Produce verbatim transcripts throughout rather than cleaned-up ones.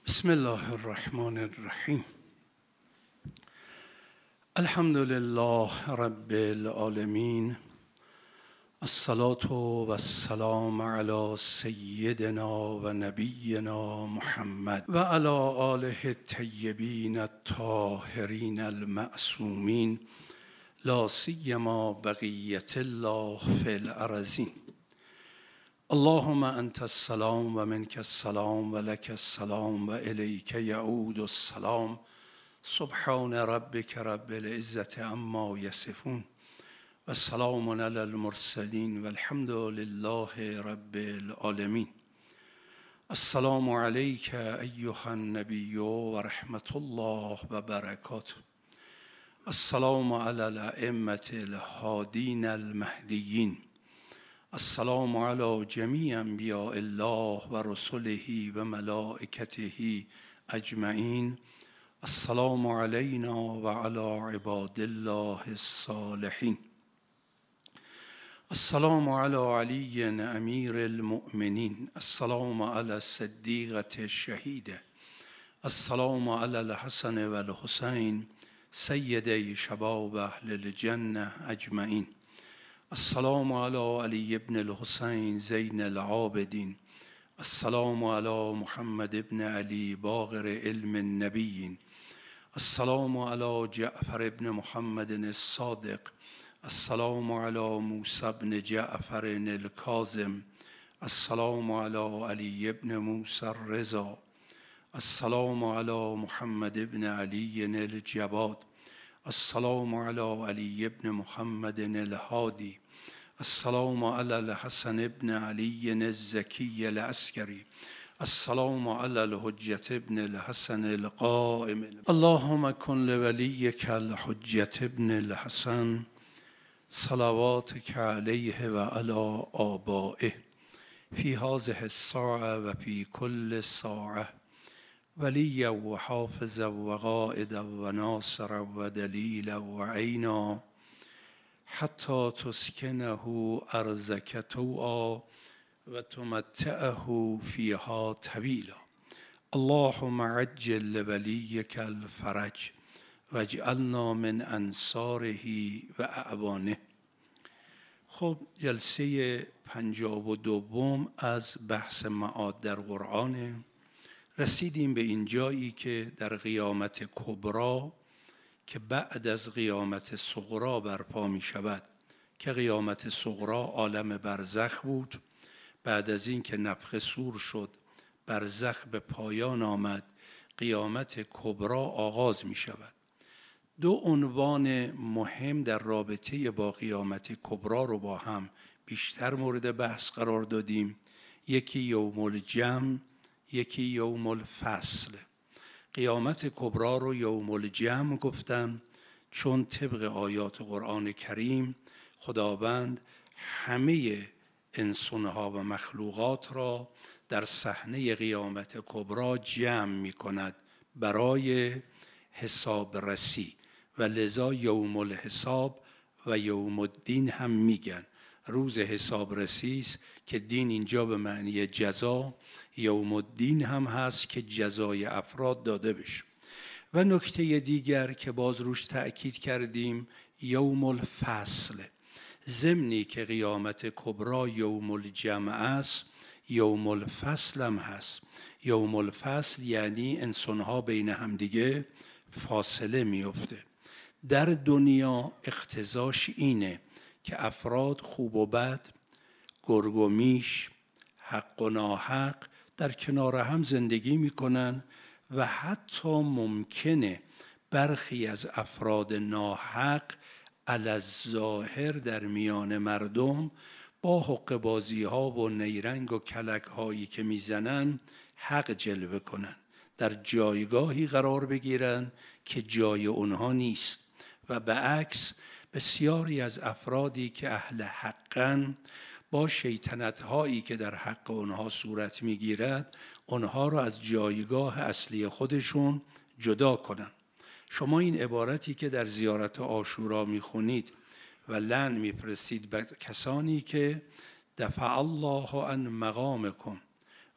بسم الله الرحمن الرحیم. الحمد لله رب العالمین. الصلاة و السلام علی سیدنا و نبینا محمد و علی آله الطیبین الطاهرین المعصومین، لا سیما بقیة الله فی الارضین. اللهم انت السلام و منک السلام و لک السلام و الیک یعود السلام. سبحان ربک رب العزة عما یصفون و سلام علی المرسلین و الحمد لله رب العالمین. السلام علیک ایها النبی و رحمت الله و برکاته. السلام علی الائمة الهادین المهدیین. السلام علی جمیع انبیاء الله و رسله و ملائکته اجمعین. السلام علینا و علی عباد الله الصالحین. السلام علی علی امیر المؤمنین. السلام علی الصدیقة الشهیده. السلام علی الحسن و الحسین سیدی شباب اهل الجنه اجمعین. السلام علی علی ابن الحسین زین العابدین. السلام علی محمد ابن علی باقر علم النبیین. السلام علی جعفر ابن محمد الصادق. السلام علی موسی ابن جعفر الکاظم. السلام علی علی ابن موسی الرضا. السلام علی محمد ابن علی الجواد. السلام علی علی ابن محمد الهادی. السلام علی الحسن ابن علی الزکی العسکری. السلام علی الحجة ابن الحسن القائم. اللهم کن لولیک الحجة ابن الحسن صلواتک علیه و علی آبائه فی هذه الساعة و فی کل ساعة ولیا و حافظا و قائدا و ناصرا و دلیلا و عینا حتی تسکنه ارضک طوعا و تمتعه فیها طویلا. اللهم عجل لولیک الفرج واجعلنا من انصاره و اعوانه. خب جلسه پنجاب و دوم از بحث معاد در قرآن. رسیدیم به این جایی که در قیامت کبری که بعد از قیامت صغری برپا می شود، که قیامت صغری عالم برزخ بود. بعد از این که نفخ صور شد، برزخ به پایان آمد، قیامت کبری آغاز می شود. دو عنوان مهم در رابطه با قیامت کبری رو با هم بیشتر مورد بحث قرار دادیم. یکی یوم الجمع، یکی یوم الفصل. قیامت کبری رو یوم الجمع گفتن چون طبق آیات قرآن کریم خداوند همه انسانها و مخلوقات را در صحنه قیامت کبری جمع می کند برای حساب رسی و لذا یوم الحساب و یوم الدین هم میگن. روز حساب رسی است که دین اینجا به معنی جزا، یوم الدین هم هست که جزای افراد داده بشه. و نکته دیگر که باز روش تأکید کردیم یوم الفصل. ضمنی که قیامت کبری یوم الجمع است، یوم الفصل هم هست. یوم الفصل یعنی انسانها بین همدیگه فاصله میفته. در دنیا اقتضاش اینه که افراد خوب و بد، گرگ و میش، حق و ناحق در کنار هم زندگی میکنن و حتی ممکنه برخی از افراد ناحق علی الظاهر در میان مردم با حقه بازی ها و نیرنگ و کلک هایی که میزنن حق جلوه کنن، در جایگاهی قرار بگیرن که جای اونها نیست. و به عکس بسیاری از افرادی که اهل حقن با شیطنت هایی که در حق اونها صورت میگیرد اونها را از جایگاه اصلی خودشون جدا کنن. شما این عبارتی که در زیارت عاشورا میخونید و لعن میفرستید به کسانی که دفع الله عن مقامکم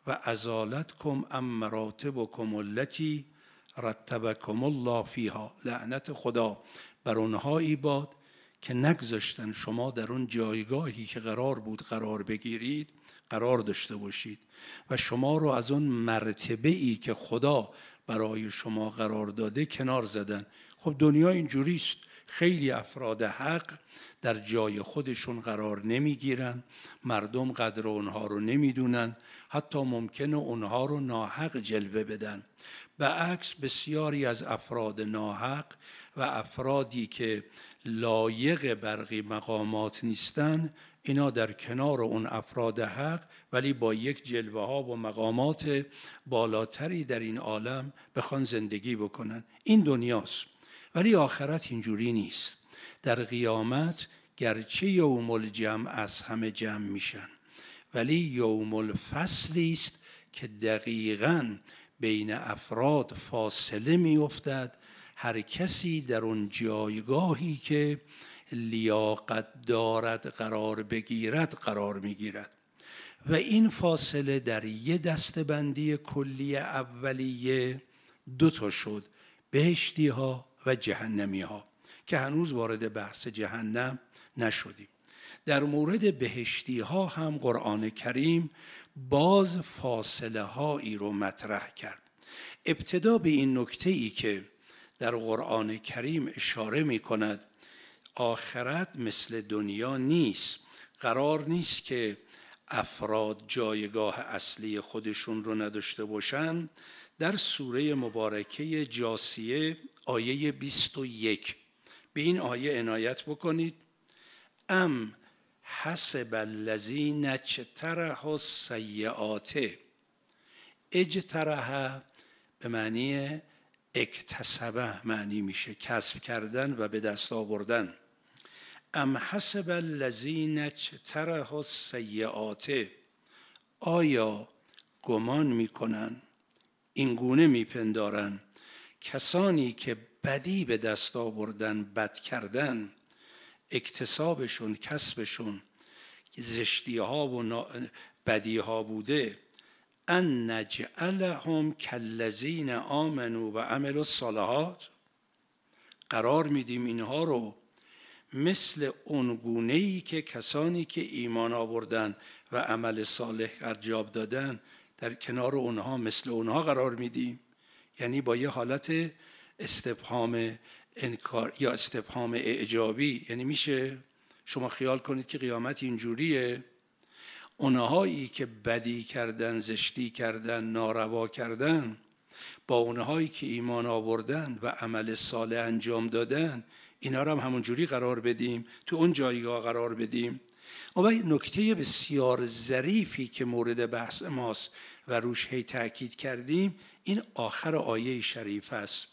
و ازالتکم عن مراتبکم التي رتبکم الله فیها. لعنت خدا بر اونهایی باد که نگذاشتن شما در اون جایگاهی که قرار بود قرار بگیرید قرار داشته باشید و شما رو از اون مرتبه‌ای که خدا برای شما قرار داده کنار زدن. خب دنیا اینجوریست، خیلی افراد حق در جای خودشون قرار نمیگیرن، مردم قدر اونها رو نمیدونن، حتی ممکنه اونها رو ناحق جلوه بدن. به عکس بسیاری از افراد ناحق و افرادی که لایق برقی مقامات نیستن، اینا در کنار اون افراد حق ولی با یک جلوه ها و مقامات بالاتری در این عالم بخوان زندگی بکنن. این دنیاست، ولی آخرت اینجوری نیست. در قیامت گرچه یوم الجمع از همه جمع میشن، ولی یوم الفصلی است که دقیقاً بین افراد فاصله میافتد. هر کسی در اون جایگاهی که لیاقت دارد قرار بگیرد قرار میگیرد و این فاصله در یه دسته‌بندی کلی اولیه دو تا شد: بهشتی ها و جهنمی ها، که هنوز وارد بحث جهنم نشدیم. در مورد بهشتی ها هم قرآن کریم باز فاصله هایی رو مطرح کرد. ابتدا به این نکته ای که در قرآن کریم اشاره می کند آخرت مثل دنیا نیست، قرار نیست که افراد جایگاه اصلی خودشون رو نداشته باشن. در سوره مبارکه جاثیه آیه بیست و یک به این آیه عنایت بکنید: ام حسب الذین اجترحوا السیئات. اجترح به معنی اکتسبه معنی میشه، کسب کردن و به دست آوردن. ام حسب الذین اجترحوا السیئات. آیا گمان میکنن، این گونه میپندارن کسانی که بدی به دست آوردن، بد کردن، اکتسابشون، کسبشون زشتی ها و بدی ها بوده، ان نجعلهم کالذین آمنوا و عملوا الصالحات، قرار میدیم اینها رو مثل اون گونه‌ای که کسانی که ایمان آوردن و عمل صالح انجام دادن در کنار اونها مثل اونها قرار میدیم؟ یعنی با یه حالت استفهام انکار یا استفهام اعجابی. یعنی میشه شما خیال کنید که قیامت اینجوریه، اونهایی که بدی کردن، زشتی کردن، ناروا کردن، با اونهایی که ایمان آوردن و عمل صالح انجام دادن، اینا رو هم همونجوری قرار بدیم، تو اون جایگاه قرار بدیم؟ و نکته بسیار ظریفی که مورد بحث ماست و روش هی تأکید کردیم این آخر آیه شریف است: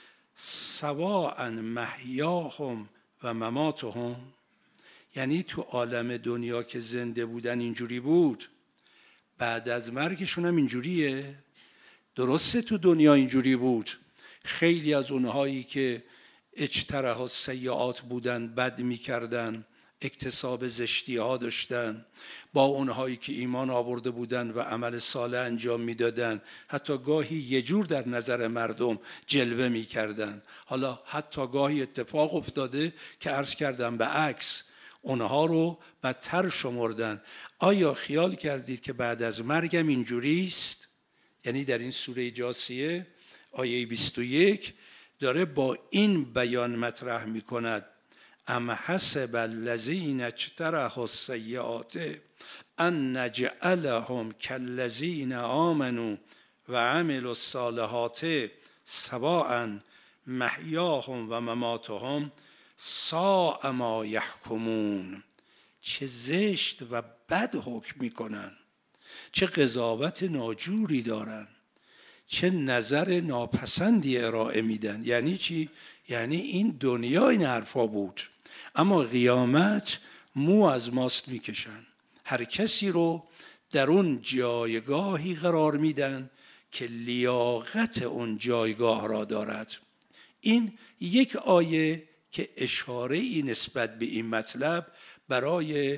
سواء محیاهم و مماتهم. یعنی تو عالم دنیا که زنده بودن اینجوری بود، بعد از مرگشون هم اینجوریه. درسته تو دنیا اینجوری بود، خیلی از اونهایی که اجترحوا السیئات بودن، بد میکردن، اکتساب زشتی ها داشتن، با اونهایی که ایمان آورده بودن و عمل صالح انجام میدادن، حتی گاهی یه جور در نظر مردم جلوه میکردن. حالا حتی گاهی اتفاق افتاده که عرض کردم به عکس اونها رو بدتر شمردن. آیا خیال کردید که بعد از مرگم اینجوری است؟ یعنی در این سوره جاثیه آیه بیست و یک داره با این بیان مطرح میکند: ام حسب الذین اجترحوا السیئات ان نجعلهم کالذین آمنوا و عملوا الصالحات سواء محیاهم و مماتهم ساء ما یحکمون. چه زشت و بد حکم میکنن، چه قضاوت ناجوری دارن، چه نظر ناپسندی ارائه میدن. یعنی چی؟ یعنی این دنیا این حرفا بود، اما قیامت مو از ماست میکشن. هر کسی رو در اون جایگاهی قرار میدن که لیاقت اون جایگاه را دارد. این یک آیه که اشاره ای نسبت به این مطلب برای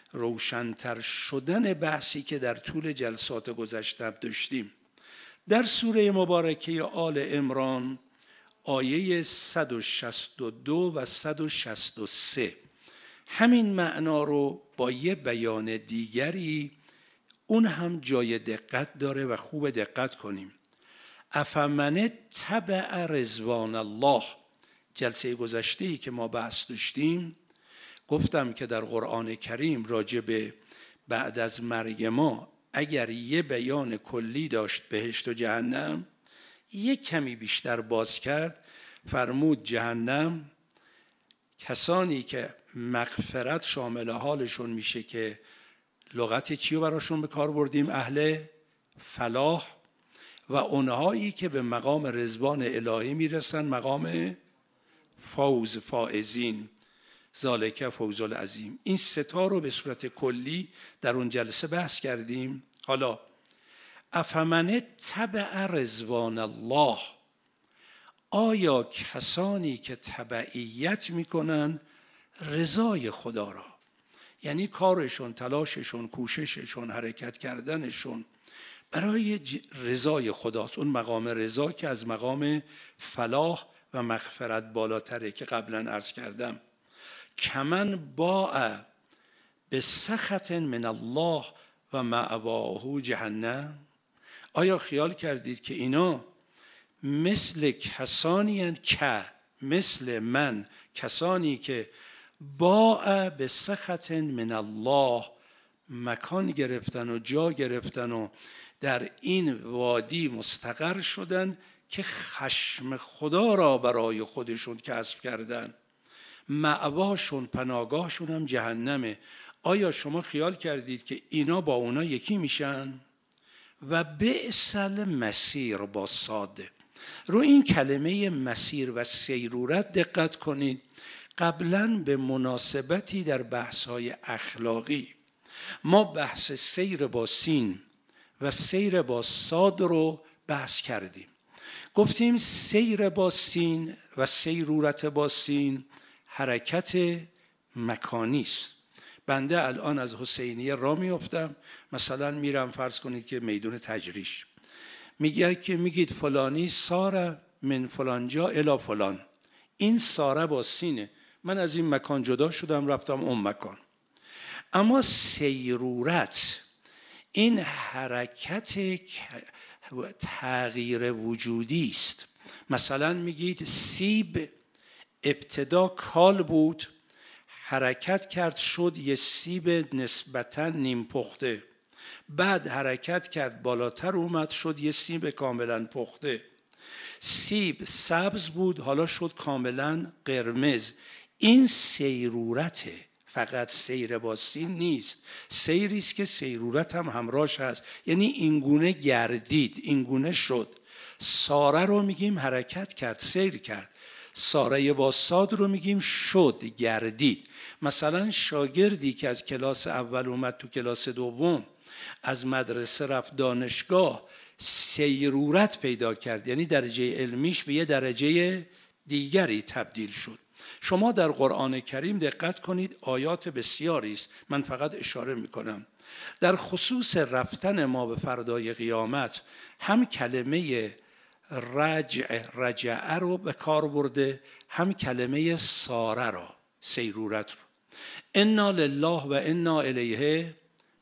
روشن‌تر شدن بحثی که در طول جلسات گذشته داشتیم. در سوره مبارکه آل عمران آیه صد و شصت و دو و صد و شصت و سه همین معنا رو با یه بیان دیگری، اون هم جای دقت داره و خوب دقت کنیم. افمن تبع رضوان الله. جلسه گذشته‌ای که ما بحث داشتیم گفتم که در قرآن کریم راجع به بعد از مرگ ما اگر یه بیان کلی داشت بهشت و جهنم، یک کمی بیشتر باز کرد، فرمود جهنم کسانی که مغفرت شامل حالشون میشه که لغت چی رو براشون به کار بردیم؟ اهل فلاح، و اونهایی که به مقام رضوان الهی میرسن مقام فوز، فائزین، ذالک فوز العظیم. این ستا رو به صورت کلی در اون جلسه بحث کردیم. حالا افمن تبع رضوان الله، آیا کسانی که تبعیت میکنن رضای خدا را، یعنی کارشون، تلاششون، کوشششون، حرکت کردنشون برای رضای خداست، اون مقام رضا که از مقام فلاح و مغفرت بالاتره که قبلا عرض کردم. کمن باع به سخط من الله و مأواه جهنم. آیا خیال کردید که اینا مثل کسانی هستند که مثل من، کسانی که باع به سخط من الله، مکان گرفتن و جا گرفتن و در این وادی مستقر شدن که خشم خدا را برای خودشون کسب کردن، مأواشون، پناهگاهشون هم جهنمه. آیا شما خیال کردید که اینا با اونا یکی میشن؟ و بئس المصیر با صاده. رو این کلمه مسیر و سیرورت دقت کنید. قبلا به مناسبتی در بحث‌های اخلاقی ما بحث سیر با سین و سیر با صاد رو بحث کردیم. گفتیم سیر با سین و سیرورت با سین حرکت مکانی است. بنده الان از حسینیه را میافتم، مثلا میرم فرض کنید که میدون تجریش، میگه که میگید فلانی ساره من فلانجا الی فلان، این ساره با سینه، من از این مکان جدا شدم رفتم اون مکان. اما سیرورت این حرکت تغییر وجودی است. مثلا میگید سیب ابتدا کال بود، حرکت کرد شد یه سیب نسبتاً نیم پخته، بعد حرکت کرد بالاتر اومد شد یه سیب کاملا پخته. سیب سبز بود حالا شد کاملا قرمز. این سیرورته، فقط سیر با سین نیست، سیری است که سیرورت هم همراهش هست، یعنی اینگونه گردید، اینگونه شد. ساره رو میگیم حرکت کرد، سیر کرد. ساره با صاد رو میگیم شد، گردید. مثلا شاگردی که از کلاس اول اومد تو کلاس دوم، از مدرسه رفت دانشگاه، سیرورت پیدا کرد، یعنی درجه علمیش به یه درجه دیگری تبدیل شد. شما در قرآن کریم دقت کنید، آیات بسیاری است، من فقط اشاره میکنم. در خصوص رفتن ما به فردای قیامت هم کلمه رجع رجع رو به کار برده، هم کلمه ساره را، سیرورت رو. انا لله و انا الیه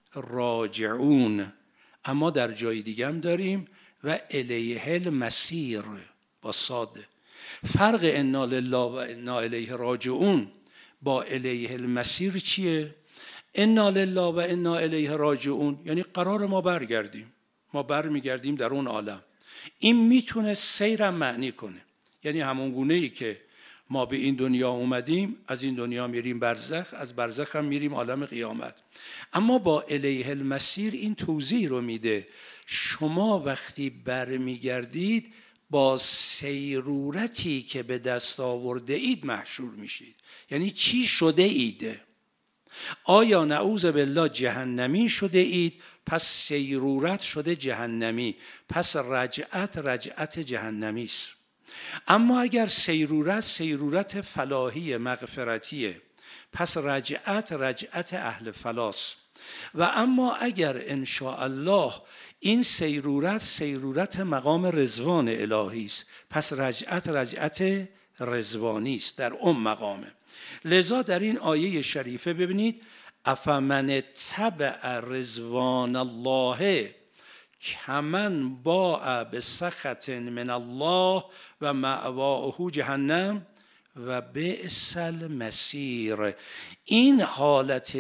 راجعون. اما در جای دیگه هم داریم و الیه المسیر با صاد. فرق انا لله و انا الیه راجعون با الیه المسیر چیه؟ انا لله و انا الیه راجعون یعنی قرار ما برگردیم، ما برمیگردیم در اون عالم. این میتونه سیرم معنی کنه، یعنی همون گونه ای که ما به این دنیا اومدیم، از این دنیا میریم برزخ، از برزخ هم میریم عالم قیامت. اما با الیه المسیر این توضیح رو میده، شما وقتی برمیگردید با سیرورتی که به دست آورده اید محشور میشید. یعنی چی شده اید؟ آیا نعوذ بالله جهنمی شده اید؟ پس سیرورت شده جهنمی، پس رجعت رجعت جهنمی است. اما اگر سیرورت سیرورت فلاحی مغفرتیه، پس رجعت رجعت اهل فلاس. و اما اگر انشاءالله این سیرورت سیرورت مقام رضوان الهی است، پس رجعت رجعت رضوانی است، در اون مقامه. لذا در این آیه شریفه ببینید افمن تبع رضوان الله کمن باء بسخط من الله و مأواه جهنم و بئس المصیر. این حالت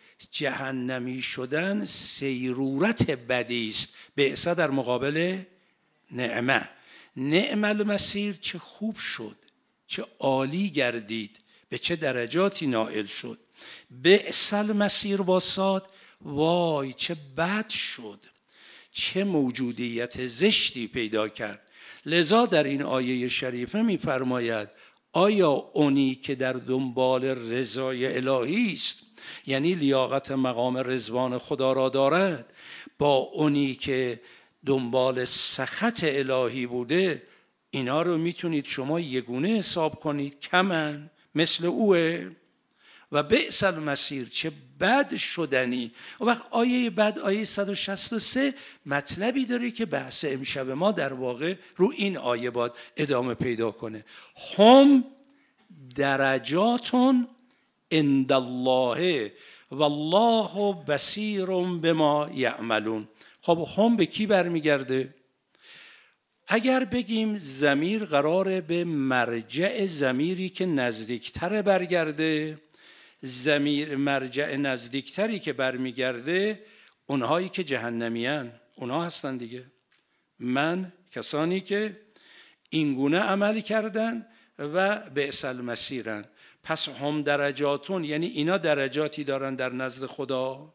جهنمی شدن سیرورت بدی است. بئس در مقابل نعمه. نعم المصیر، چه خوب شد، چه عالی گردید، به چه درجاتی نائل شد. بئس المصیر با صاد، وای چه بد شد، چه موجودیت زشتی پیدا کرد. لذا در این آیه شریفه می‌فرماید آیا اونی که در دنبال رضای الهی است، یعنی لیاقت مقام رضوان خدا را دارد، با اونی که دنبال سخط الهی بوده، اینا رو میتونید شما یگونه حساب کنید؟ کمن مثل اوه. و بئس المصیر، چه بد شدنی. و وقت آیه بعد آیه صد و شصت و سه مطلبی داره که بحث امشب ما در واقع رو این آیه باید ادامه پیدا کنه. هم درجاتون عند الله والله بصیر بما یعملون. خب هم به کی برمیگرده؟ اگر بگیم ضمیر قراره به مرجع ضمیری که نزدیکتر برگرده، ضمیر مرجع نزدیکتری که برمیگرده اونهایی که جهنمیان، اونها هستن دیگه. من کسانی که اینگونه عمل کردن و بئس المصیرن. پس هم درجاتون، یعنی اینا درجاتی دارن در نزد خدا.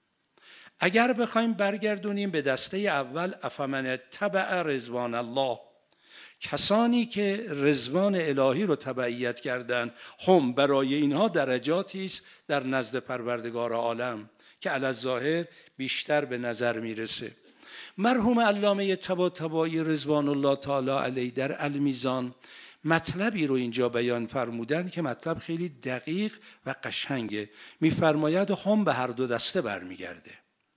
اگر بخوایم برگردونیم به دسته اول افمن تبع رضوان الله، کسانی که رضوان الهی رو تبعیت کردن، هم برای اینها درجاتی است در نزد پروردگار عالم که علی الظاهر بیشتر به نظر میرسه. مرحوم علامه طباطبایی رضوان الله تعالی علیه در المیزان مطلبی رو اینجا بیان فرمودن که مطلب خیلی دقیق و قشنگه. میفرماید هم به هر دو دسته برمیگرده.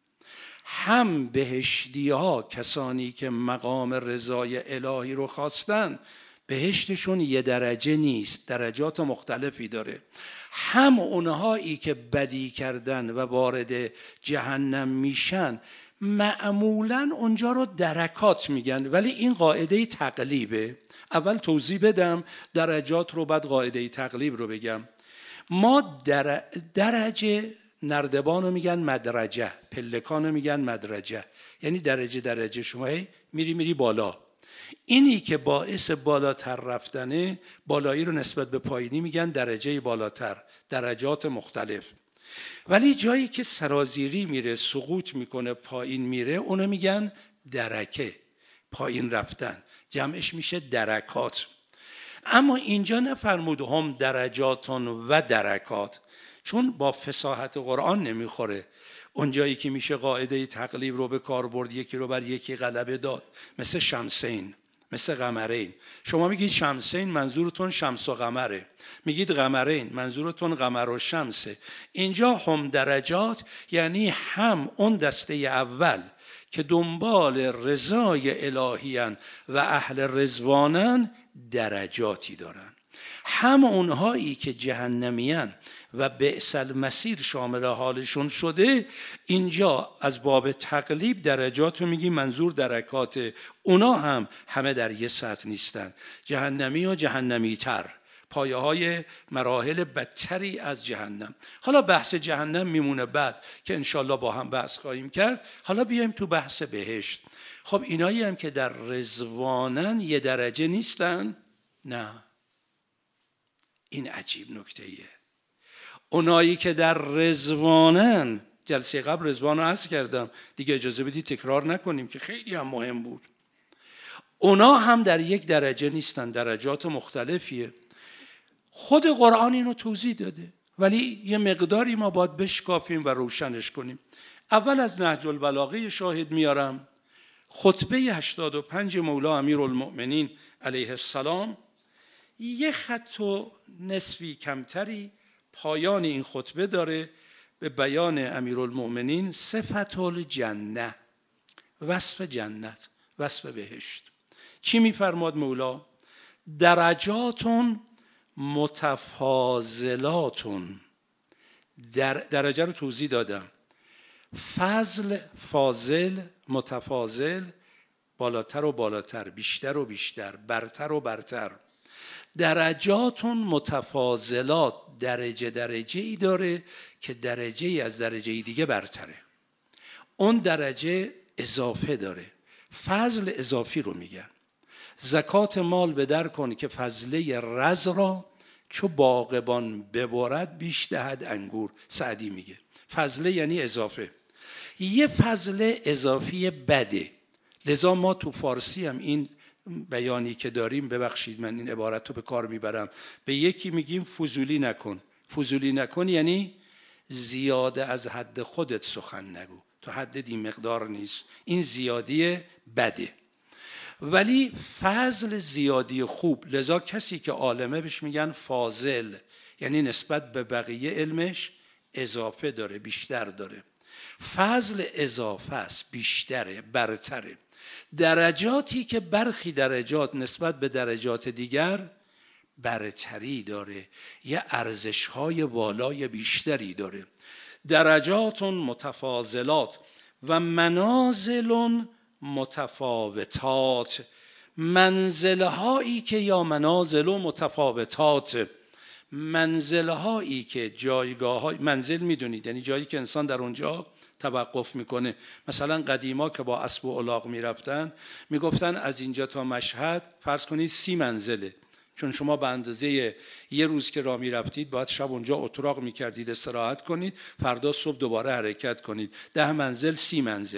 هم بهشتی ها، کسانی که مقام رضای الهی رو خواستن، بهشتشون یه درجه نیست، درجات مختلفی داره. هم اونهایی که بدی کردن و وارد جهنم میشن، معمولاً اونجا رو درکات میگن، ولی این قاعده تقلیبه. اول توضیح بدم درجات رو، بعد قاعده تقلیب رو بگم. ما در درجه نردبان رو میگن مدرجه، پلکان رو میگن مدرجه، یعنی درجه درجه شما میری میری بالا. اینی که باعث بالاتر رفتنه، بالایی رو نسبت به پایینی میگن درجه بالاتر، درجات مختلف. ولی جایی که سرازیری میره، سقوط میکنه، پایین میره، اونو میگن درکه، پایین رفتن، جمعش میشه درکات. اما اینجا نفرمود هم درجاتون و درکات، چون با فصاحت قرآن نمیخوره. اونجایی که میشه قاعده تقلیب رو به کار برد، یکی رو بر یکی غلبه داد، مثل شمسین، مثل قمرین. شما میگید شمسین، منظورتون شمس و قمره. میگید قمرین، منظورتون قمر و شمسه. اینجا هم درجات یعنی هم اون دسته اول که دنبال رضای الهیان و اهل رضوانن درجاتی دارن. هم اونهایی که جهنمیان و بئس المصیر شامل حالشون شده، اینجا از باب تقلیب درجات رو میگی، منظور درکات. اونا هم همه در یه سطح نیستن، جهنمی و جهنمی تر، پایه های مراحل بدتری از جهنم. حالا بحث جهنم میمونه بعد که انشالله با هم بحث خواهیم کرد. حالا بیایم تو بحث بهشت. خب اینایی هم که در رضوانن یه درجه نیستن؟ نه، این عجیب نکتهیه. اونایی که در رضوانن، جلسه قبل رضوان رو عرض کردم دیگه، اجازه بدید تکرار نکنیم که خیلی هم مهم بود. اونا هم در یک درجه نیستن، درجات مختلفیه. خود قرآن اینو توضیح داده، ولی یه مقداری ما باید بشکافیم و روشنش کنیم. اول از نهج البلاغه شاهد میارم، خطبه هشتاد و پنج مولا امیرالمؤمنین علیه السلام، یه خط و نصفی کمتری پایان این خطبه داره به بیان امیرالمؤمنین صفت الجنه، وصف جنت، وصف بهشت. چی میفرماد مولا؟ درجاتون متفاضلاتون. در درجه رو توضیح دادم. فضل، فاضل، متفاضل، بالاتر و بالاتر، بیشتر و بیشتر، برتر و برتر. درجاتون متفاضلات، درجه درجه ای داره که درجه ای از درجه ای دیگه برتره. اون درجه اضافه داره. فضل اضافی رو میگن. زکات مال به در کن که فضله رز را چو باغبان ببرد بیش دهد انگور. سعدی میگه فضله یعنی اضافه. یه فضله اضافی بده. لذا ما تو فارسی هم این بیانی که داریم، ببخشید من این عبارت رو به کار میبرم، به یکی میگیم فضولی نکن. فضولی نکن یعنی زیاده از حد خودت سخن نگو، تو حد این مقدار نیست، این زیادی بده. ولی فضل زیادی خوب. لذا کسی که عالمه بهش میگن فاضل، یعنی نسبت به بقیه علمش اضافه داره، بیشتر داره. فضل اضافه است، بیشتره، برتره. درجاتی که برخی درجات نسبت به درجات دیگر برتری داره، یه ارزش‌های والای بیشتری داره. درجاتون متفاضلات و منازل متفاوتات. منزلهایی که یا منازل و متفاوتات، منزلهایی که جایگاه های، منزل میدونید یعنی جایی که انسان در اونجا توقف میکنه. مثلا قدیما که با اسب و الاغ میرفتن میگفتن از اینجا تا مشهد فرض کنید سی منزله، چون شما به اندازه یه روز که راه میرفتید باید شب اونجا اتراق میکردید، استراحت کنید، فردا صبح دوباره حرکت کنید. ده منزل، سی منزل.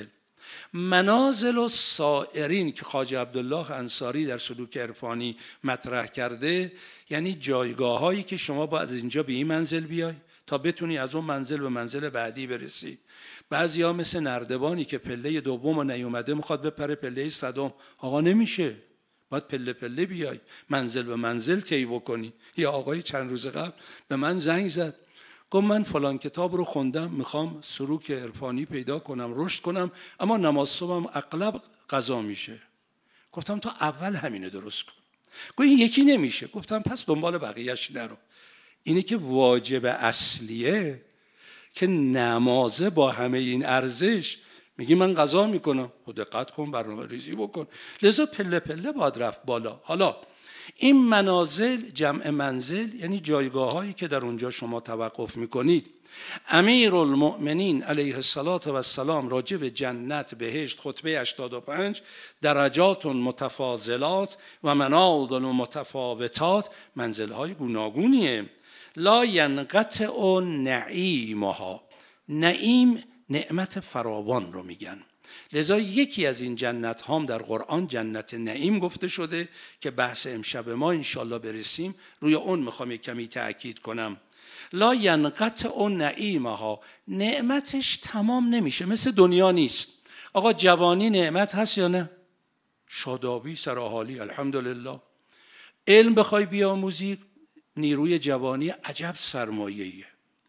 منازل و سائرین که خواجه عبدالله انصاری در سلوک عرفانی مطرح کرده، یعنی جایگاه هایی که شما باید از اینجا به این منزل بیای تا بتونی از اون منزل به منزل بعدی برسی. بعضی ها مثل نردبانی که پله دوم رو نیومده میخواد بپره پله صدم. آقا نمیشه، باید پله پله بیای، منزل به منزل طی بکنی. یا آقای چند روز قبل به من زنگ زد، گفت من فلان کتاب رو خوندم، میخوام سلوک عرفانی پیدا کنم، رشد کنم، اما نماز صبحم اغلب قضا میشه. گفتم تو اول همینو درست کن. گفت این یکی نمیشه. گفتم پس دنبال بقیه‌اش نرو. اینی که واجب اصلیه که نمازه با همه این ارزش میگی من قضا میکنم، خود دقت کن، برنامه ریزی بکن. لذا پله پله باید رفت بالا. حالا این منازل جمع منزل یعنی جایگاه هایی که در اونجا شما توقف میکنید. امیرالمؤمنین علیه السلام راجع به جنت، بهشت، خطبه هشتاد و پنج، درجات متفاضلات و منازل متفاوتات، منزل های گوناگونیه. لا ینقطع نعیمها. نعیم نعمت فراوان رو میگن. لذا یکی از این جنت هام در قرآن جنت نعیم گفته شده که بحث امشب ما انشالله برسیم روی اون میخوام یک کمی تأکید کنم. لا ینقطع نعیمها، نعمتش تمام نمیشه، مثل دنیا نیست. آقا جوانی نعمت هست یا نه؟ شادابی، سراحالی، الحمدلله. علم بخوای بیاموزی، نیروی جوانی عجب سرمایه‌ایه.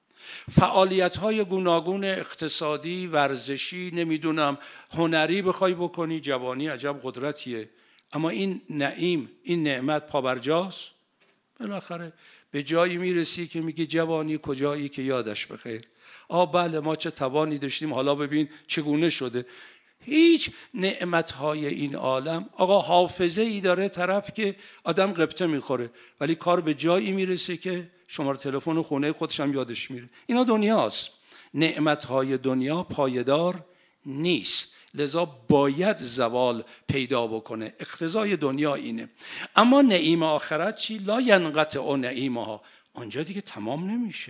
فعالیت‌های گوناگون اقتصادی، ورزشی، نمیدونم هنری بخوای بکنی، جوانی عجب قدرتیه. اما این نعیم، این نعمت پابرجاست. بالاخره به جایی میرسی که میگی جوانی کجایی که یادش بخیر. آه بله ما چه توانی داشتیم، حالا ببین چگونه شده. هیچ نعمت‌های این عالم، آقا حافظه ای داره طرف که آدم غبطه میخوره، ولی کار به جایی میرسه که شماره تلفن خونه خودش هم یادش میره. اینا دنیاست. نعمت‌های دنیا پایدار نیست، لذا باید زوال پیدا بکنه. اقتضای دنیا اینه. اما نعیم آخرت چی؟ لا ینقطع نعیمها، اونجا دیگه تمام نمیشه.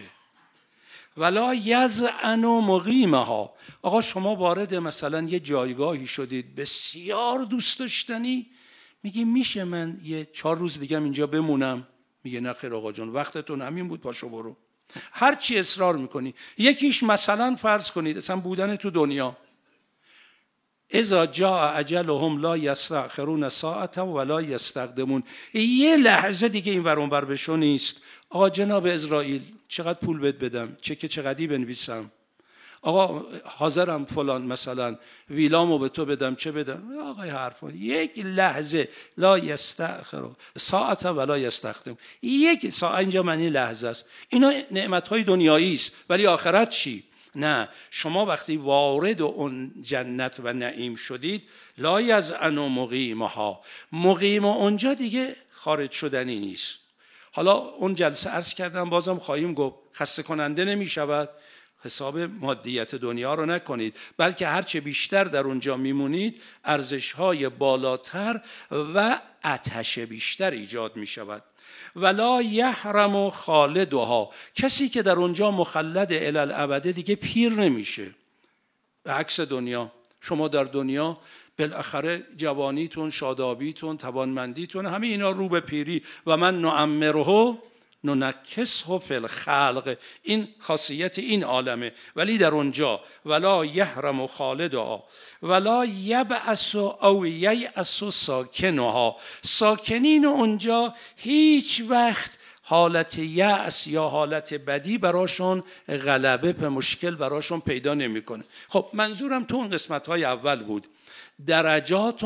ولا یزعن مقیمها. آقا شما وارد مثلا یه جایگاهی شدید بسیار دوست داشتنی، میگی میشه من یه چهار روز دیگه اینجا بمونم؟ میگه نه خیر آقا جان، وقتتون همین بود، پاشو برو. هر چی اصرار میکنی. یکیش مثلا فرض کنید اصلا بودن تو دنیا، اذا جاء اجلهم لا یستأخرون ساعة ولا یستقدمون. یه لحظه دیگه این ور اون ور بشو نیست. آقا جناب اسرائیل چقدر پول بهت بدم؟ چک چقدی بنویسم؟ آقا حاضرم فلان مثلا ویلامو به تو بدم، چه بدم؟ آقای حرفا یک لحظه لا یستأخر ساعت ولا یستقدم. یک ساعت اینجا معنی لحظه است. اینا نعمت‌های دنیایی است، ولی آخرت چی؟ نه، شما وقتی وارد اون جنت و نعیم شدید لا یزعن مقیمها، مقیم اونجا دیگه خارج شدنی نیست. حالا اون جلسه عرض کردم، بازم خواهیم گفت، خسته کننده نمی شود. حساب مادیت دنیا رو نکنید، بلکه هرچه بیشتر در اونجا میمونید ارزش‌های بالاتر و آتش بیشتر ایجاد می شود. ولا یحرم خالدها، کسی که در اونجا مخلد الی الابد دیگه پیر نمیشه. به عکس دنیا، شما در دنیا بالاخره جوانیتون، شادابیتون، توانمندیتون، همه اینا رو به پیری. و من نعمره ننکسه فی الخلق، این خاصیت این عالمه. ولی در اونجا ولا یحرم خالدها ولا یبعث او ییأس ساکنها، ساکنین اونجا هیچ وقت حالت یأس یا حالت بدی براشون غلبه به مشکل براشون پیدا نمیکنه. خب منظورم تو اون قسمت‌های اول بود، درجات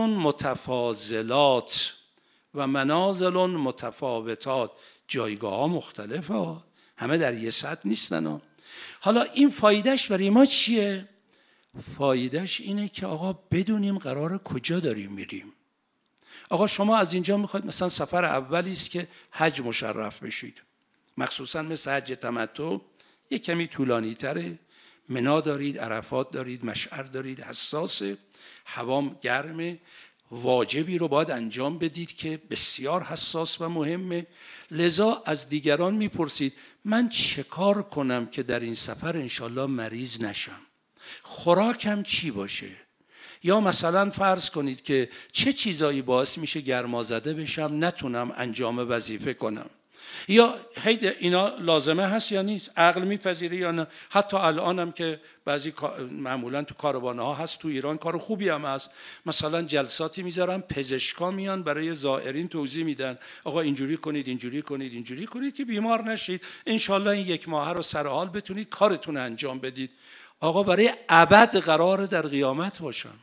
متفاضلات و منازل متفاوتات، جایگاه ها مختلفه ها، همه در یه سطح نیستن ها. حالا این فایدهش برای ما چیه؟ فایدهش اینه که آقا بدونیم قراره کجا داریم میریم. آقا شما از اینجا میخواید مثلا سفر اولی است که حج مشرف بشید، مخصوصا مثل حج تمتع، یه کمی طولانی تره، منا دارید، عرفات دارید، مشعر دارید، حساسه، هوام گرمه، واجبی رو باید انجام بدید که بسیار حساس و مهمه. لذا از دیگران میپرسید من چه کار کنم که در این سفر انشالله مریض نشم؟ خوراکم چی باشه؟ یا مثلا فرض کنید که چه چیزایی باعث میشه گرمازده بشم، نتونم انجام وظیفه کنم؟ یا اینا لازمه هست یا نیست؟ عقل میپذیره یا نه؟ حتی الانم که بعضی معمولا تو کاروانه ها هست، تو ایران کار خوبی هم هست، مثلا جلساتی میذارن، پزشکا میان برای زائرین توضیح میدن آقا اینجوری کنید، اینجوری کنید، اینجوری کنید که بیمار نشید، انشالله این یک ماه رو سر حال بتونید کارتون انجام بدید. آقا برای ابد قراره در قیامت باشم،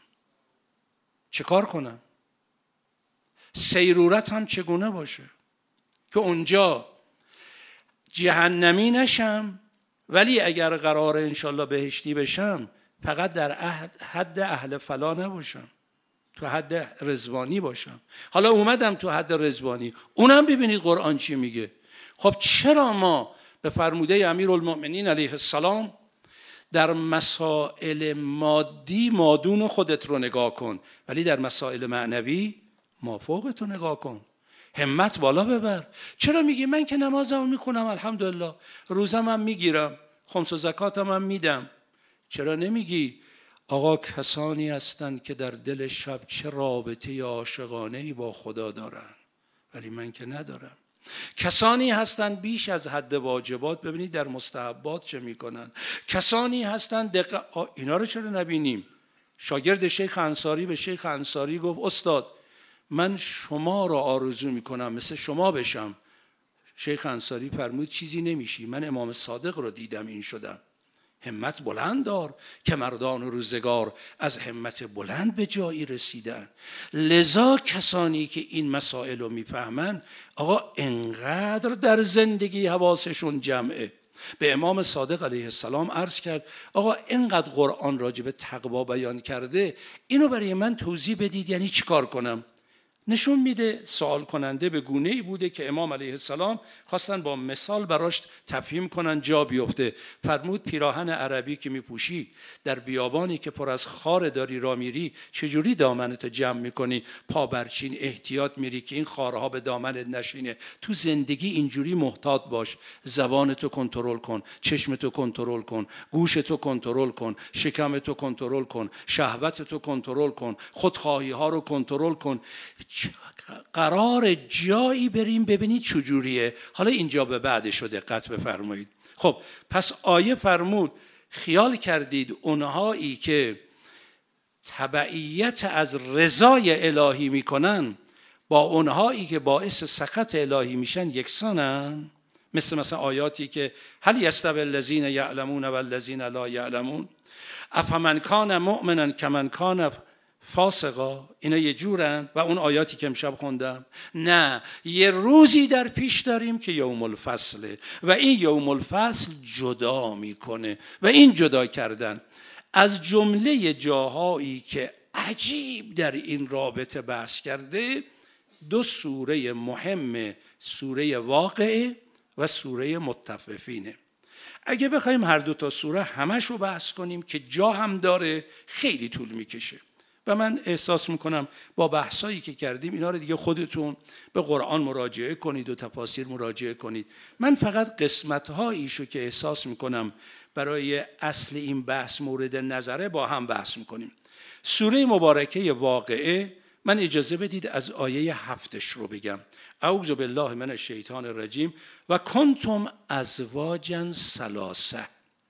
چه کار کنم؟ سیرورت هم چگونه باشه که اونجا جهنمی نشم، ولی اگر قراره انشالله بهشتی بشم فقط در حد اهل فلا نباشم، تو حد رضوانی باشم. حالا اومدم تو حد رضوانی، اونم ببینید قرآن چی میگه. خب چرا ما به فرموده امیرالمؤمنین علیه السلام در مسائل مادی مادون خودت رو نگاه کن، ولی در مسائل معنوی مافوقت رو نگاه کن، همت بالا ببر؟ چرا میگی من که نمازم میخونم الحمدلله، روزم هم میگیرم، خمس و زکاتم هم میدم؟ چرا نمیگی آقا کسانی هستند که در دل شب چه رابطه عاشقانه‌ای با خدا دارن ولی من که ندارم؟ کسانی هستند بیش از حد واجبات، ببینید در مستحبات چه میکنن. کسانی هستند دقیق... اینا رو چرا نبینیم؟ شاگرد شیخ انصاری به شیخ انصاری گفت استاد من شما رو آرزو میکنم مثل شما بشم. شیخ انصاری فرمود چیزی نمیشی، من امام صادق رو دیدم این شدم. همت بلند دار که مردان روزگار از همت بلند به جایی رسیدن. لذا کسانی که این مسائل رو میفهمن آقا انقدر در زندگی حواسشون جمعه. به امام صادق علیه السلام عرض کرد آقا اینقدر قرآن راجع به تقوا بیان کرده، اینو برای من توضیح بدید یعنی چی کار کنم؟ نشون میده سوال کننده به گونه‌ای بوده که امام علیه السلام خواستن با مثال براش تفهیم کنن جا بیفته. فرمود پیراهن عربی که میپوشی در بیابانی که پر از خار داری را میری، چجوری دامنتو جمع میکنی؟ پا برچین احتیاط میری که این خارها به دامنت نشینه. تو زندگی اینجوری محتاط باش، زبانتو کنترل کن، چشمتو کنترل کن، گوشتو کنترل کن، شکمتو کنترل کن، شهوتتو کنترل کن، خودخواهی ها رو کنترل کن. قرار جایی بریم ببینید چجوریه. حالا اینجا به بعدش رو دقت بفرمایید. خب پس آیه فرمود خیال کردید اونهایی که تبعیت از رضای الهی میکنن با اونهایی که باعث سخط الهی میشن یکسانن؟ مثل مثلا آیاتی که هل یستوی الذین یعلمون و الذین لا یعلمون افمن کان مؤمنا کمن کان فاسقا، اینا یه جورن. و اون آیاتی که امشب خوندم، نه، یه روزی در پیش داریم که یوم الفصله و این یوم الفصل جدا میکنه. و این جدا کردن از جمله جاهایی که عجیب در این رابطه بحث کرده، دو سوره مهم، سوره واقعه و سوره مطففینه. اگه بخوایم هر دو تا سوره همش رو بحث کنیم که جا هم داره، خیلی طول میکشه و من احساس میکنم با بحثایی که کردیم اینا رو دیگه خودتون به قرآن مراجعه کنید و تفاسیر مراجعه کنید. من فقط قسمت‌هاییشو که احساس میکنم برای اصل این بحث مورد نظره با هم بحث میکنیم. سوره مبارکه واقعه، من اجازه بدید از آیه هفتش رو بگم. اعوذ بالله من الشیطان الرجیم و کنتم ازواجا ثلاثه.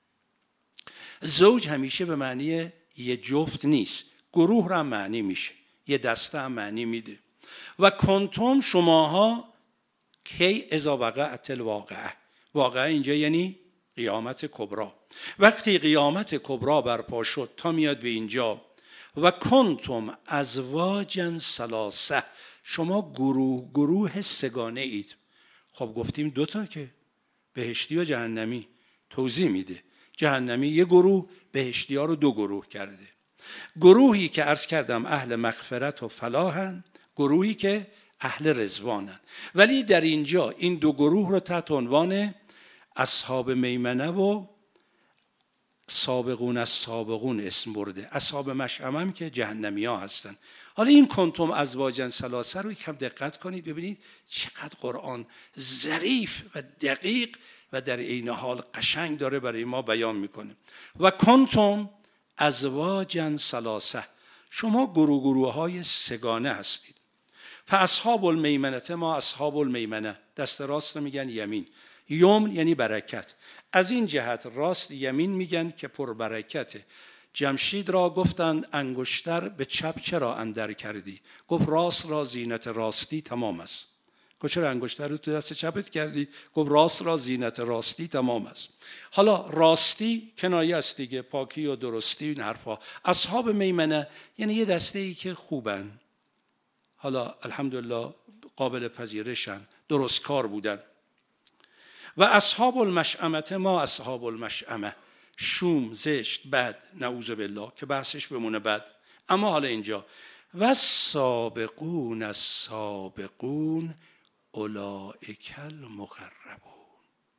زوج همیشه به معنی یه جفت نیست، گروه را معنی میشه، یه دسته هم معنی میده. و کنتم شماها، کی اذا وقعت الواقعه، واقعه اینجا یعنی قیامت کبرا. وقتی قیامت کبرا برپا شد تا میاد به اینجا و کنتم ازواجا ثلاثه، شما گروه گروه سگانه اید. خب گفتیم دوتا که بهشتی و جهنمی، توضیح میده جهنمی یه گروه، بهشتی ها رو دو گروه کرده. گروهی که عرض کردم اهل مغفرت و فلاحن، گروهی که اهل رضوانن. ولی در اینجا این دو گروه رو تحت عنوان اصحاب میمنه و سابقون از سابقون اسم برده. اصحاب مشأمه هم که جهنمی ها هستن. حالا این کنتم ازواجا ثلاثه رو یکم دقت کنید ببینید چقدر قرآن ظریف و دقیق و در عین حال قشنگ داره برای ما بیان میکنه. و کنتم ازواجا ثلاثه، شما گروه گروه های سگانه هستید. فاصحاب المیمنه، ما اصحاب المیمنه، دست راست میگن یمین، یمن یعنی برکت. از این جهت راست یمین میگن که پر برکته. جمشید را گفتند انگشتر به چپ چرا اندر کردی؟ گفت راست را زینت راستی تمام است. گفت چرا انگشتر رو تو دست چپت کردی؟ گفت راست را زینت راستی تمام است. حالا راستی کنایه است دیگه، پاکی و درستی این حرفا. اصحاب میمنه یعنی یه دسته ای که خوبن، حالا الحمدلله قابل پذیرشن، درست کار بودن. و اصحاب المشأمه، ما اصحاب المشأمه، شوم، زشت، بد، نعوذ بالله که بحثش بمونه بد. اما حالا اینجا و سابقون السابقون اولئک المقربون،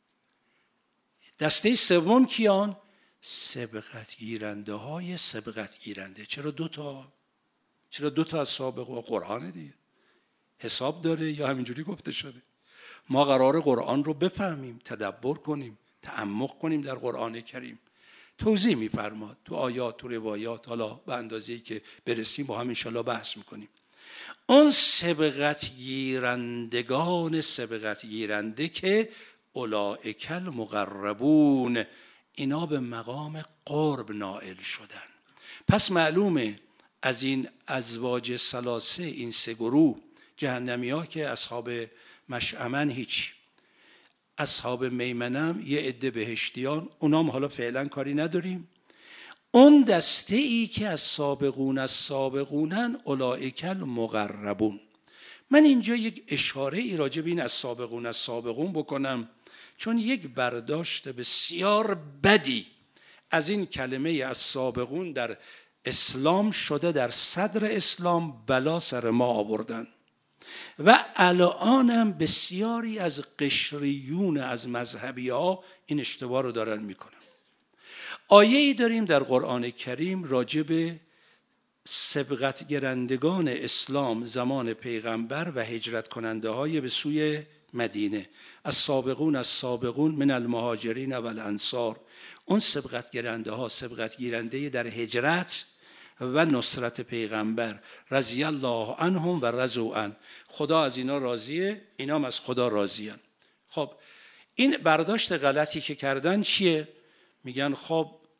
دسته سوم کیان؟ سبقت گیرنده های سبقت گیرنده. چرا دوتا؟ چرا دوتا از سابقون؟ قرآن دیگه حساب داره یا همینجوری گفته شده؟ ما قرار قرآن رو بفهمیم، تدبر کنیم، تعمق کنیم در قرآن کریم. توضیح می‌فرماد تو آیات، تو روایات، حالا به اندازه‌ای که برسیم با هم انشالله بحث میکنیم. اون سبقت گیرندگان سبقت گیرنده که اولئک المقربون، اینا به مقام قرب نائل شدن. پس معلومه از این ازواج ثلاثه، این سه گروه، جهنمی ها که اصحاب مشأمن هیچ، اصحاب میمنم یه عده بهشتیان، اونام حالا فعلا کاری نداریم. اون دسته ای که از سابقون از سابقونن اولئک المقربون. من اینجا یک اشاره ای راجع به این از سابقون از سابقون بکنم، چون یک برداشت بسیار بدی از این کلمه از سابقون در اسلام شده، در صدر اسلام بلا سر ما آوردن و الانم بسیاری از قشریون از مذهبی ها این اشتباه رو دارن میکنن. آیه‌ای داریم در قرآن کریم راجع به سبقت گرندگان اسلام زمان پیغمبر و هجرت کننده های به سوی مدینه. از سابقون از سابقون من المهاجرین و الانصار، اون سبقت گرنده ها، سبقت گیرنده در هجرت و نصرت پیغمبر، رضی الله عنهم و رضوا عنه، خدا از اینا راضیه، اینا هم از خدا راضیان. خب این برداشت غلطی که کردن چیه؟ میگن خب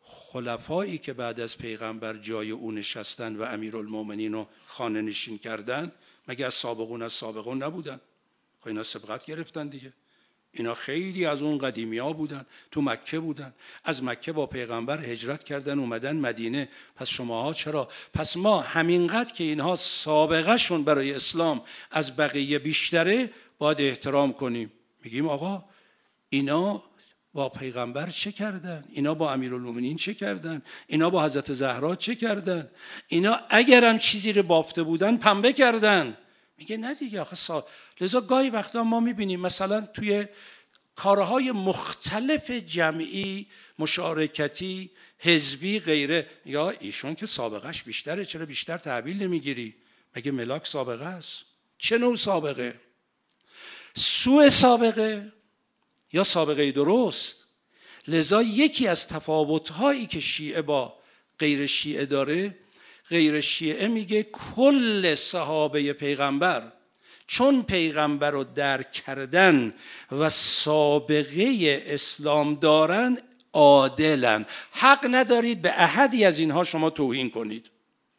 خلفایی که بعد از پیغمبر جای او نشستن و امیرالمومنین رو خانه نشین کردن مگه از سابقون از سابقون نبودن؟ خب اینا سبقت گرفتن دیگه. اینا خیلی از اون قدیمی ها بودن، تو مکه بودن، از مکه با پیغمبر هجرت کردن اومدن مدینه. پس شماها چرا؟ پس ما همینقدر که اینها سابقه شون برای اسلام از بقیه بیشتره باید احترام کنیم. میگیم آقا اینا با پیغمبر چه کردن؟ اینا با امیرالمومنین چه کردن؟ اینا با حضرت زهرا چه کردن؟ اینا اگرم چیزی رو بافته بودن پنبه کردن. میگه نه دیگه آخه سا... لذا گاهی وقتا ما میبینیم مثلا توی کارهای مختلف جمعی، مشارکتی، حزبی، غیره، یا ایشون که سابقهش بیشتره چرا بیشتر تحویل نمیگیری؟ مگه ملاک سابقه است؟ چه نوع سابقه؟ سوء سابقه یا سابقه درست؟ لذا یکی از تفاوت‌هایی که شیعه با غیر شیعه داره، غیر شیعه میگه کل صحابه پیغمبر چون پیغمبر رو درک کردن و سابقه اسلام دارن عادلن، حق ندارید به احدی از اینها شما توهین کنید.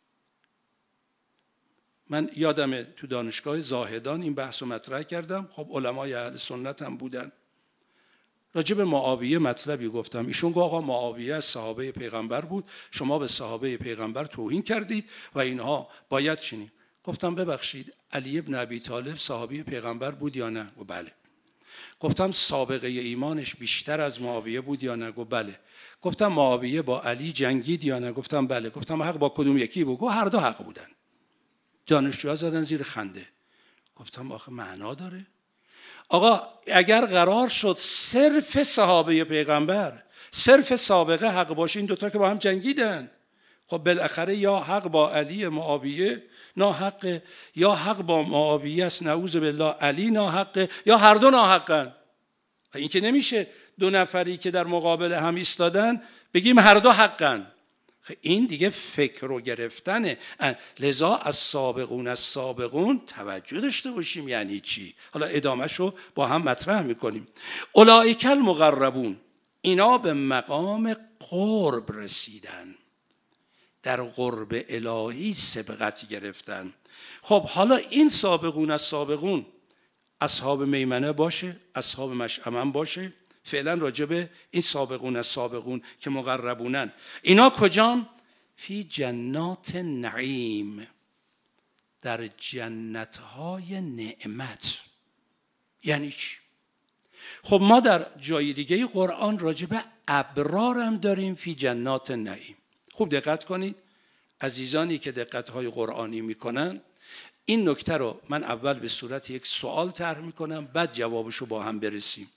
من یادمه تو دانشگاه زاهدان این بحث رو مطرح کردم. خب علمای اهل سنت هم بودن. راجع به معاویه مطلبی گفتم. ایشون گفت آقا معاویه از صحابه پیغمبر بود، شما به صحابه پیغمبر توهین کردید و اینها باید چنین. گفتم ببخشید علی ابن ابی طالب صحابی پیغمبر بود یا نه؟ گفت بله. گفتم سابقه ایمانش بیشتر از معاویه بود یا نه؟ گفت بله. گفتم معاویه با علی جنگید یا نه؟ گفتم بله. گفتم حق با کدوم یکی بود؟ گفت هر دو حق بودن. دانشجوها زدن زیر خنده. گفتم آخه معنا داره؟ آقا اگر قرار شد صرف صحابه پیغمبر، صرف سابقه حق باشه، این دوتا که با هم جنگیدن، خب بالاخره یا حق با علی معاویه ناحقه یا حق با معاویه است نعوذ بالله علی ناحقه یا هر دو ناحقن. و این که نمیشه دو نفری که در مقابل هم ایستادن بگیم هر دو حقن. این دیگه فکر رو گرفتنه. لذا از سابقون از سابقون توجه داشته باشیم. یعنی چی؟ حالا ادامهش رو با هم مطرح میکنیم. اولئک المقربون، اینا به مقام قرب رسیدن، در قرب الهی سبقت گرفتن. خب حالا این سابقون از سابقون اصحاب میمنه باشه، اصحاب مشأمه باشه، فعلا راجبه این سابقون از سابقون که مقربونن، اینا کجان؟ فی جنات نعیم، در جنتهای نعمت. یعنی چی؟ خب ما در جای دیگه قرآن راجبه ابرار هم داریم فی جنات نعیم. خوب دقت کنید عزیزانی که دقتهای قرآنی میکنن. این نکته رو من اول به صورت یک سوال طرح میکنم، بعد جوابشو با هم برسیم.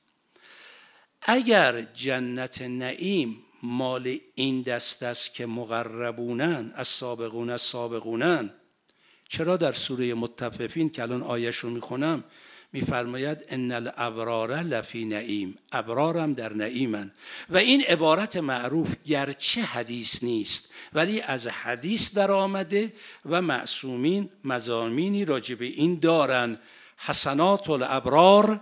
اگر جنت نعیم مال این دست است که مقربونن از سابقون از سابقونن، چرا در سوره مطففین که الان آیش رو میخونم میفرماید ان الابرار لفی نعیم، ابرارم در نعیمن. و این عبارت معروف گرچه حدیث نیست ولی از حدیث در آمده و معصومین مضامینی راجع به این دارن. حسنات الابرار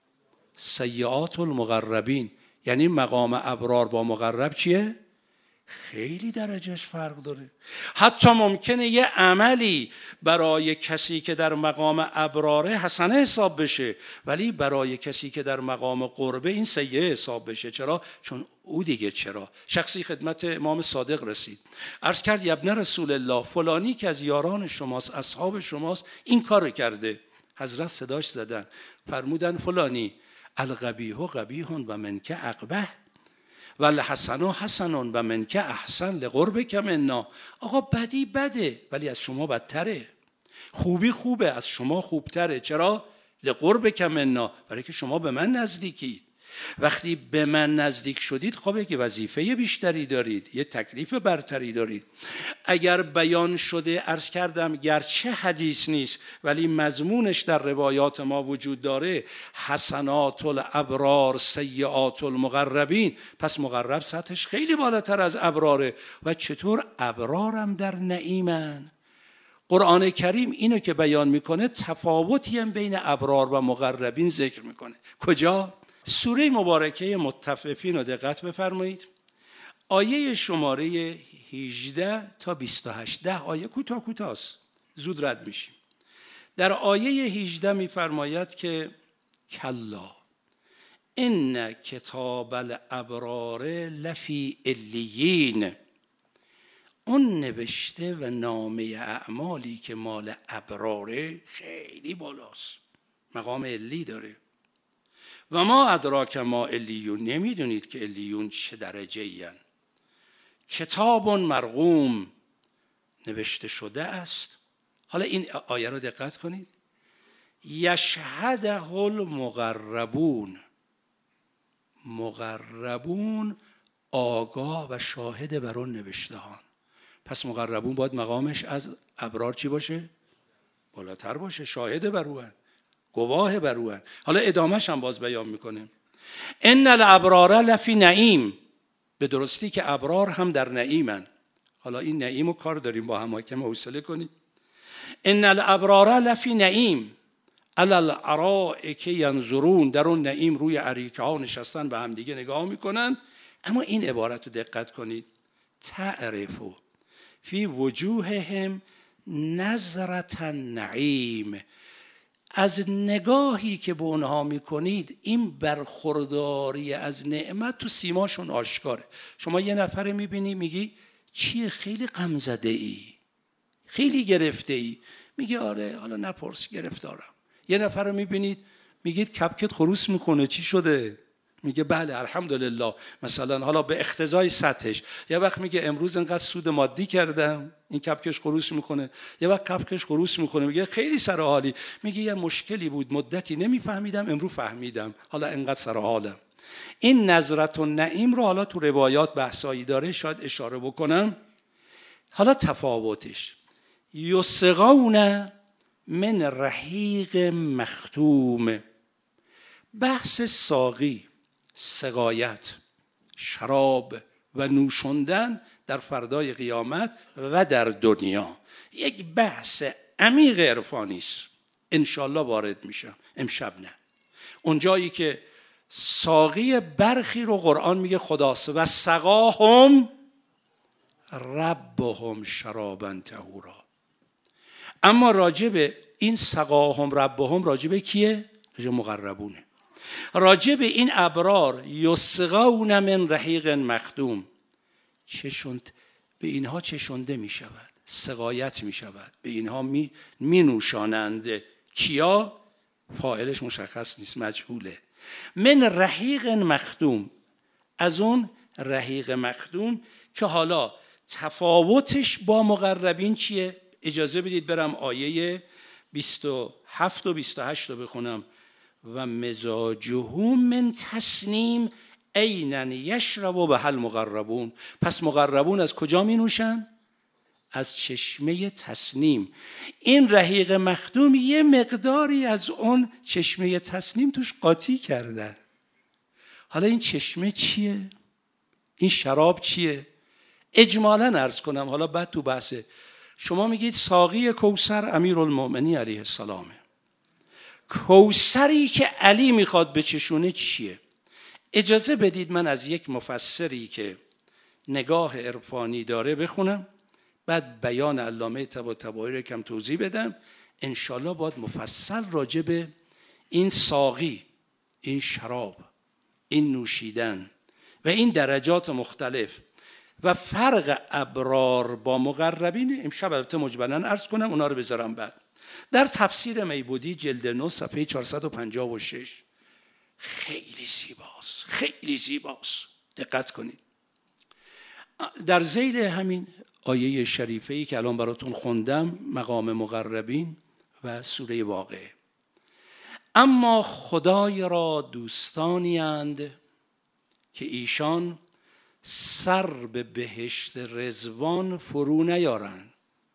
سیئات المقربین. یعنی مقام ابرار با مقرب چیه؟ خیلی درجهش فرق داره. حتی ممکنه یه عملی برای کسی که در مقام ابراره حسنه حساب بشه ولی برای کسی که در مقام قربه این سیئه حساب بشه. چرا؟ چون او دیگه چرا؟ شخصی خدمت امام صادق رسید، عرض کرد ابن رسول الله فلانی که از یاران شماست، اصحاب شماست، این کار کرده. حضرت صداش زدن فرمودن فلانی القبیح قبیح و منک اقبح و الحسن حسن و منک احسن لقربک منا. آقا بدی بده ولی از شما بدتره، خوبی خوبه از شما خوبتره. چرا؟ لقربک منا، برای که شما به من نزدیکید. وقتی به من نزدیک شدید خب که وظیفه بیشتری دارید، یه تکلیف برتری دارید. اگر بیان شده عرض کردم گرچه حدیث نیست ولی مضمونش در روایات ما وجود داره، حسنات الابرار سیئات المقربین، پس مقرب سطحش خیلی بالاتر از ابراره. و چطور ابرارم در نعیمن؟ قرآن کریم اینو که بیان میکنه تفاوتی هم بین ابرار و مقربین ذکر میکنه. کجا؟ سوره مبارکه مطففین رو دقت بفرمایید. آیه شماره هجده تا بیست و هشت، ده آیه کوتاه کوتاه است، زود رد میشیم. در آیه هجده میفرماید که کلا ان کتاب الابرار لفی علیین، اون نوشته و نامه اعمالی که مال ابراره خیلی بالاست، مقام علی داره. و ما ادراک ما علیون، نمیدونید که علیون چه درجه این. کتاب مرقوم، نوشته شده است. حالا این آیه رو دقت کنید. یشهده المقربون، مقربون آگاه و شاهد بر اون نوشتهان. پس مقربون باید مقامش از ابرار چی باشه؟ بالاتر باشه، شاهد بر اون، گواه بر اون. حالا ادامهش هم باز بیان میکنه. ان الابرار لفی نعیم، به درستی که ابرار هم در نعیمن. حالا این نعیم و کار داریم با هم، که حوصله کنید. ان الابرار لفی نعیم علی الارائک ینظرون، در اون نعیم روی اریکه ها نشستن به هم دیگه نگاه میکنن. اما این عبارت رو دقت کنید. تعرف فی وجوههم نظرة النعیم، از نگاهی که به اونها میکنید این برخورداری از نعمت تو سیماشون آشکاره. شما یه نفر میبینی میگی چیه، خیلی غم زده ای، خیلی گرفته ای، میگه آره حالا نپرس گرفتارم. یه نفر رو میبینید میگید کپکت خروس میکنه، چی شده؟ میگه بله الحمدلله، مثلا حالا به اقتضای سطحش. یه وقت میگه امروز انقدر سود مادی کردم، این کپکش خروس میکنه. یه وقت کپکش خروس میکنه میگه خیلی سر حالی، میگه یه مشکلی بود مدتی نمیفهمیدم امروز فهمیدم، حالا انقدر سر حالم. این نظرت النعیم رو حالا تو روایات بحثایی داره، شاید اشاره بکنم. حالا تفاوتش، یسقون من رحیق مختوم، بحث ساقی، سقایت، شراب و نوشوندن در فردای قیامت و در دنیا یک بحث عمیق عرفانی است. انشالله وارد میشم، امشب نه. اونجایی که ساقی برخی رو قرآن میگه خداست و سقاهم ربهم شرابا طهورا. اما راجب این سقاهم ربهم راجب کیه؟ راجب مقربونه. راجب این ابرار یسقون من رحیق مختوم، چشوند به اینها چشونده می شود، سقایت می شود، به اینها می, می نوشانند. کیا؟ فاعلش مشخص نیست، مجهوله. من رحیق مختوم، از اون رحیق مختوم که حالا تفاوتش با مقربین چیه؟ اجازه بدید برم آیه بیست و هفت و بیست و هشت رو بخونم. و مزاجه من تسنیم عینا یشرب بها المقربون. پس مقربون از کجا می نوشن؟ از چشمه تسنیم. این رحیق مختوم یه مقداری از اون چشمه تسنیم توش قاطی کرده. حالا این چشمه چیه؟ این شراب چیه؟ اجمالاً عرض کنم، حالا بعد تو بحثه. شما میگید ساقی کوثر امیرالمؤمنین علیه السلامه. کوثری که علی میخواد بچشونه چیه؟ اجازه بدید من از یک مفسری که نگاه عرفانی داره بخونم، بعد بیان علامه طباطبایی رو کم توضیح بدم. انشالله باید مفصل راجع به این ساقی، این شراب، این نوشیدن و این درجات مختلف و فرق ابرار با مقربین امشب البته مجملاً عرض کنم، اونا رو بذارم بعد. در تفسیر میبودی جلد نو صفحه چهارصد و پنجاه و شش خیلی زیباست، خیلی زیباست، دقت کنید. در ذیل همین آیه شریفه‌ای که الان براتون خوندم، مقام مقربین و سوره واقعه. اما خدای را دوستانی اند که ایشان سر به بهشت رضوان فرو نیارند.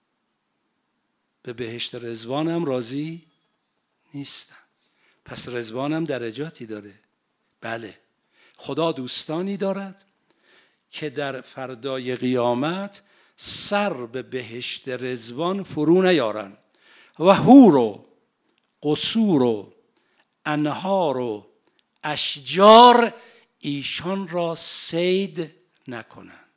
به بهشت رضوان هم راضی نیستن. پس رضوان هم درجاتی داره. بله، خدا دوستانی دارد که در فردای قیامت سر به بهشت رضوان فرو نیارن و حور و قصور و انهار و اشجار ایشان را صید نکنند.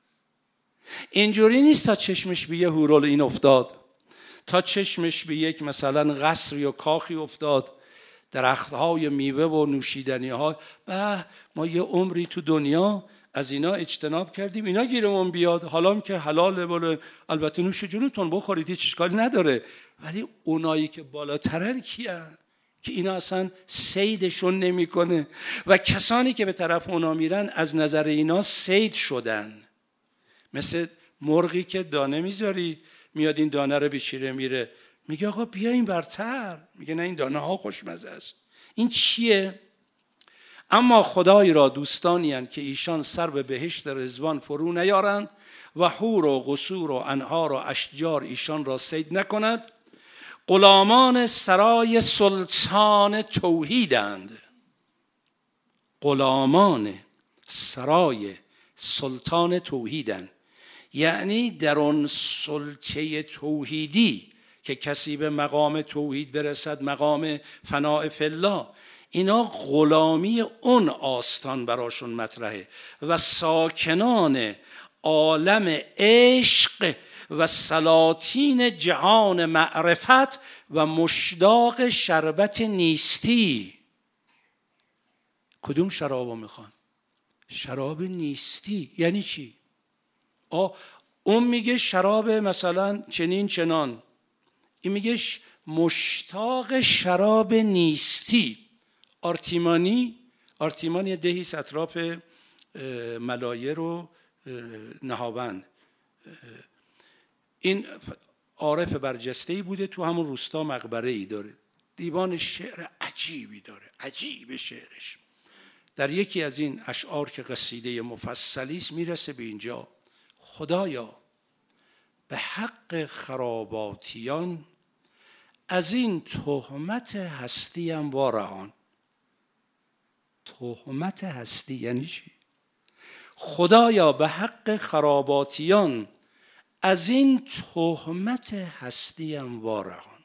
اینجوری نیست تا چشمش به یه هورالعین افتاد، تا چشمش به یک مثلا قصری و کاخی افتاد، درختهای میوه و نوشیدنی ها، به ما یه عمری تو دنیا از اینا اجتناب کردیم، اینا گیرمون بیاد، حالا که حلاله، بله البته نوش جونتون بخورید، هیچ اشکالی نداره، ولی اونایی که بالاترن کیان که اینا اصلا صیدشون نمیکنه و کسانی که به طرف اونا میرن از نظر اینا صید شدن. مثل مرغی که دانه میذاری، میاد این دانه رو بشیره میره، میگه آقا بیا این برتر، میگه نه این دانه ها خوشمزه است. این چیه؟ اما خدای را دوستانی هستند که ایشان سر به بهشت رضوان فرو نیارند و حور و قصور و انهار و اشجار ایشان را صید نکند. غلامان سرای سلطان توحیدند. غلامان سرای سلطان توحیدند، یعنی در اون سلطه توحیدی که کسی به مقام توحید برسد، مقام فناء فی الله، اینا غلامی اون آستان براشون مطرحه و ساکنان عالم عشق و سلاطین جهان معرفت و مشتاق شربت نیستی. کدوم شرابو میخوان؟ شراب نیستی. یعنی چی؟ آه اون میگه شراب مثلا چنین چنان، این میگه مشتاق شراب نیستی. آرتیمانی آرتیمان یه دهیست اطراف ملایر و نهاوند، این عارف برجسته‌ای بوده، تو همون روستا مقبره ای داره، دیوان شعر عجیبی داره، عجیب شعرش. در یکی از این اشعار که قصیده مفصلی است میرسه به اینجا: خدایا به حق خراباتیان از این تهمت هستیم وارهان. تهمت هستی یعنی چی؟ خدایا به حق خراباتیان از این تهمت هستیم وارهان.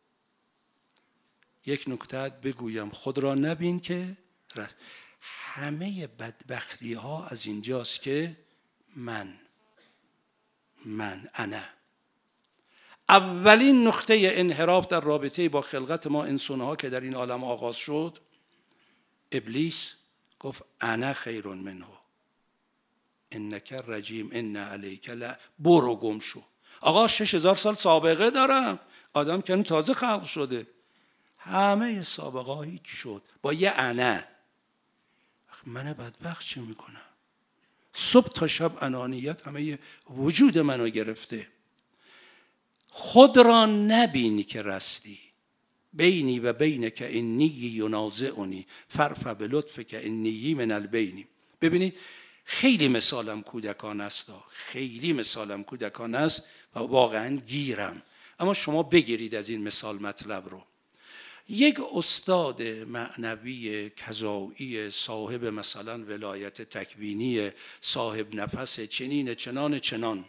یک نکته بگویم، خود را نبین که رست. همه بدبختی ها از اینجاست که من من انا. اولین نقطه انحراف در رابطه با خلقت ما انسان‌ها که در این عالم آغاز شد، ابلیس گفت انا خیر منه انک رجیم ان علیک ل، برو گم شو. آقا شش هزار سال سابقه دارم، آدم که تازه خلق شده، همه سابقه ها هیچ شد با یه انا. من بدبخت چه میکنم؟ صبح تا شب انانیت همه وجود منو گرفته. خود را نبینی که رستی، بینی و بین که انی ینازعنی فرفع بلطف که انی من البینی. ببینید خیلی مثالم کودکان است، خیلی مثالم کودکان است و واقعا گیرم، اما شما بگیرید از این مثال مطلب رو. یک استاد معنوی کذایی صاحب مثلا ولایت تکوینی، صاحب نفس چنین چنان چنان،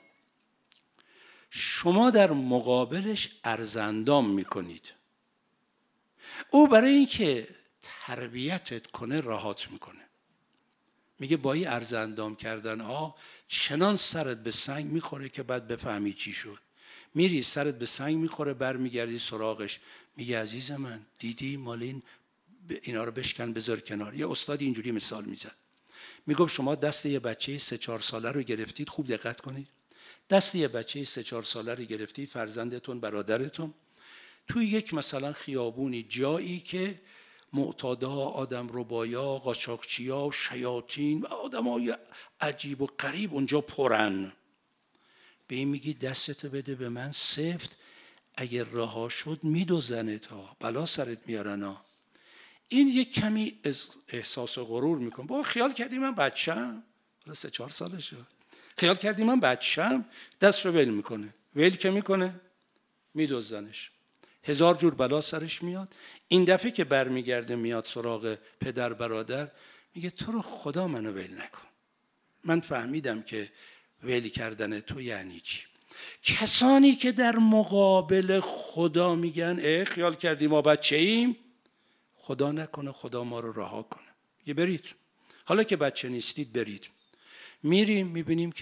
شما در مقابلش ارزندام میکنید. او برای اینکه تربیتت کنه راحت میکنه، میگه با این ارزندام کردن ها چنان سرت به سنگ میخوره که بعد بفهمی چی شد. میری سرت به سنگ میخوره، برمیگردی سراغش، میگه عزیز من دیدی مال این اینا رو بشکن بذار کنار. یه استاد اینجوری مثال میزد، میگفت شما دست یه بچه سه چهار ساله رو گرفتید، خوب دقت کنید، دست یه بچه سه چهار ساله رو گرفتید، فرزندتون برادرتون، توی یک مثلا خیابونی، جایی که معتادها، آدم ربایا، قاچاقچیا، شیاطین و آدمای عجیب و غریب اونجا پرن. به این میگی دستتو بده به من سفت، اگر رها شد میدوزنت ها، بلا سرت میارن ها. این یک کمی احساس غرور میکنه، با خیال کردی من بچه‌م، حالا سه چهار سالشه، خیال کردی من بچه‌م، دست رو ول میکنه، ول که میکنه میدوزنش، هزار جور بلا سرش میاد. این دفعه که برمیگرده میاد سراغ پدر برادر، میگه تو رو خدا منو ول نکن، من فهمیدم که ول کردن تو یعنی چی. کسانی که در مقابل خدا میگن اه خیال کردی ما بچه ایم، خدا نکنه خدا ما رو رها کنه، میگه برید، حالا که بچه نیستید برید. میریم میبینیم که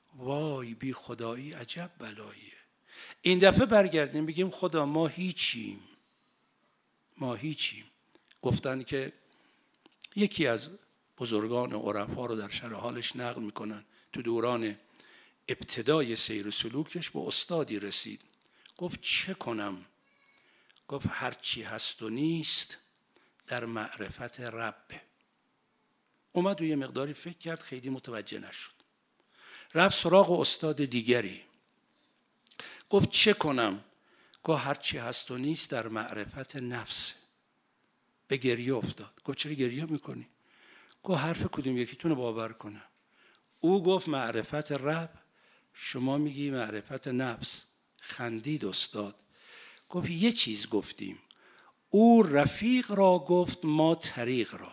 وای بی خدایی عجب بلاییه. این دفعه برگردیم بگیم خدا ما هیچیم، ما هیچیم. گفتن که یکی از بزرگان عرفا رو در شرح حالش نقل میکنن، تو دوران ابتدای سیر و سلوکش به استادی رسید، گفت چه کنم؟ گفت هرچی هست و نیست در معرفت ربه. اومد و یه مقداری فکر کرد، خیلی متوجه نشد، رفت سراغ استاد دیگری، گفت چه کنم؟ گفت هرچی هست و نیست در معرفت نفسه. به گریه افتاد. گفت چرا گریه میکنی؟ گفت حرف کدوم یکیتون رو باور کنم؟ او گفت معرفت رب، شما میگی معرفت نفس. خندید استاد، گفت یه چیز گفتیم، او رفیق را گفت ما طریق را،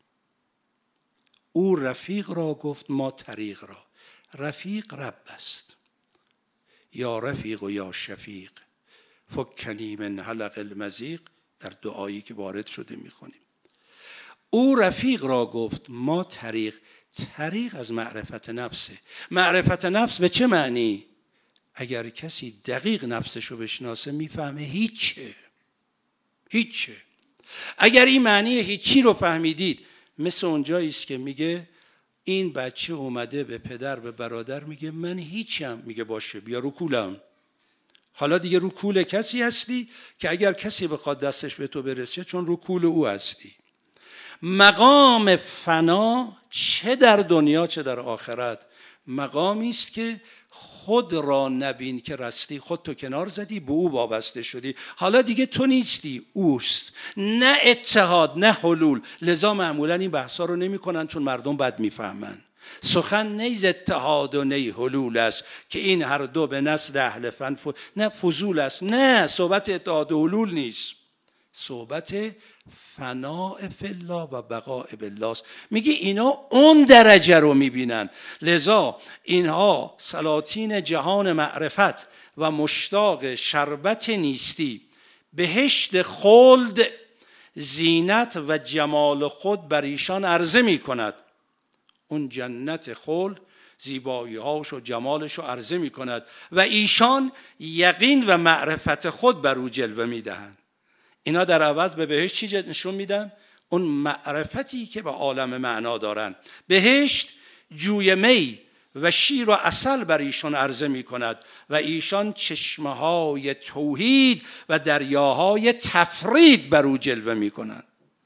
او رفیق را گفت ما طریق را. رفیق رب است. یا رفیق و یا شفیق فکنی من حلق المضیق، در دعایی که وارد شده میخونیم. او رفیق را گفت ما طریق. طریق از معرفت نفسه. معرفت نفس به چه معنی؟ اگر کسی دقیق نفسشو بشناسه میفهمه هیچه، هیچه. اگر این معنی هیچی رو فهمیدید، مثل اونجاییست که میگه این بچه اومده به پدر به برادر میگه من هیچم، میگه باشه بیا رو کولم. حالا دیگه رو کول کسی هستی که اگر کسی بخواد دستش به تو برسه چون رو کول او هستی. مقام فنا چه در دنیا چه در آخرت مقامی است که خود را نبین که رستی، خود تو کنار زدی، به او وابسته شدی. حالا دیگه تو نیستی، اوست. نه اتحاد نه حلول. لذا معمولا این بحثا رو نمی کنن چون مردم بد میفهمن. سخن نیز اتحاد و نی حلول است که این هر دو به نسل اهل فن ف... نه فضول است. نه، صحبت اتحاد و حلول نیست، صحبت فناء فی الله و بقاء بالله است. میگه اینا اون درجه رو میبینن. لذا اینها سلاطین جهان معرفت و مشتاق شربت نیستی، بهشت خلد زینت و جمال خود بر ایشان عرضه میکند. اون جنت خلد زیبایی‌هاش و جمالش رو عرضه میکند و ایشان یقین و معرفت خود بر او جلوه میدهند. اینا در عوض به بهشت چی نشون میدن؟ اون معرفتی که به عالم معنا دارن. بهشت جوی می و شیر و عسل بر ایشان عرضه می کند و ایشان چشمه های توحید و دریاهای تفرید بر او جلوه می کنند.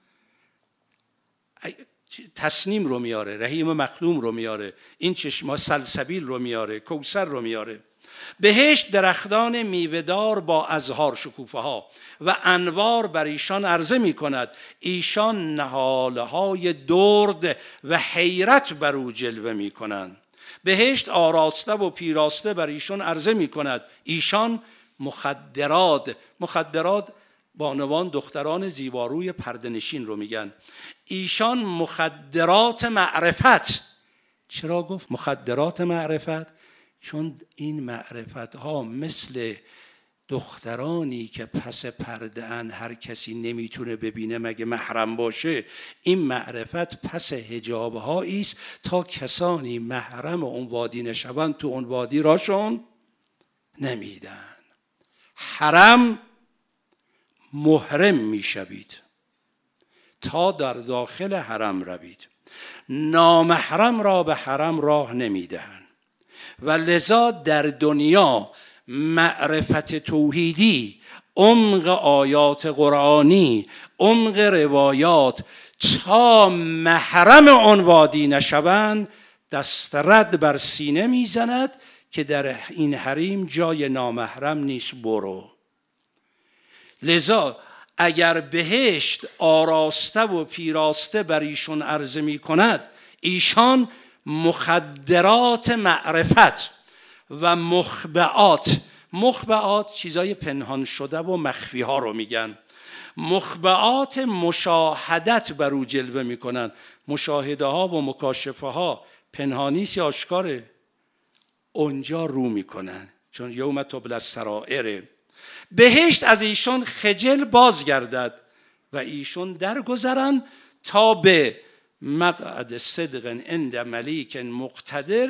تسنیم رو میاره، رحیم مخلوم رو میاره، این چشمه سلسبیل رو میاره، کوثر رو میاره. بهشت درختان میوه‌دار با ازهار شکوفه ها و انوار بر ایشان عرضه می کند. ایشان نهاله های درد و حیرت بر او جلوه می کنند. بهشت آراسته و پیراسته بر ایشان عرضه می کند. ایشان مخدرات، مخدرات بانوان دختران زیباروی پرده‌نشین رو میگن. ایشان مخدرات معرفت. چرا گفت مخدرات معرفت؟ چون این معرفت ها مثل دخترانی که پس پرده ان هر کسی نمیتونه ببینه مگه محرم باشه، این معرفت پس حجاب هایی است تا کسانی محرم اون وادی نشوند تو اون وادی راشون نمیدن. حرم محرم میشوید تا در داخل حرم روید، نامحرم را به حرم راه نمیدهند. و لذا در دنیا معرفت توحیدی، عمق آیات قرآنی، عمق روایات تا محرم آن وادی نشوند دست رد بر سینه میزند که در این حریم جای نامحرم نیست، برو. لذا اگر بهشت آراسته و پیراسته بر ایشون عرضه می کند، ایشان مخدرات معرفت و مخبعات، مخبعات چیزای پنهان شده و مخفی ها رو میگن، مخبعات مشاهدت بر او جلوه میکنن. مشاهده ها و مکاشفه ها پنهانیست یا آشکاره؟ اونجا رو میکنن، چون یوم تبلی السرائر. بهشت از ایشون خجل بازگردد و ایشون درگذرن تا به مقعد صدق عند ملیک مقتدر،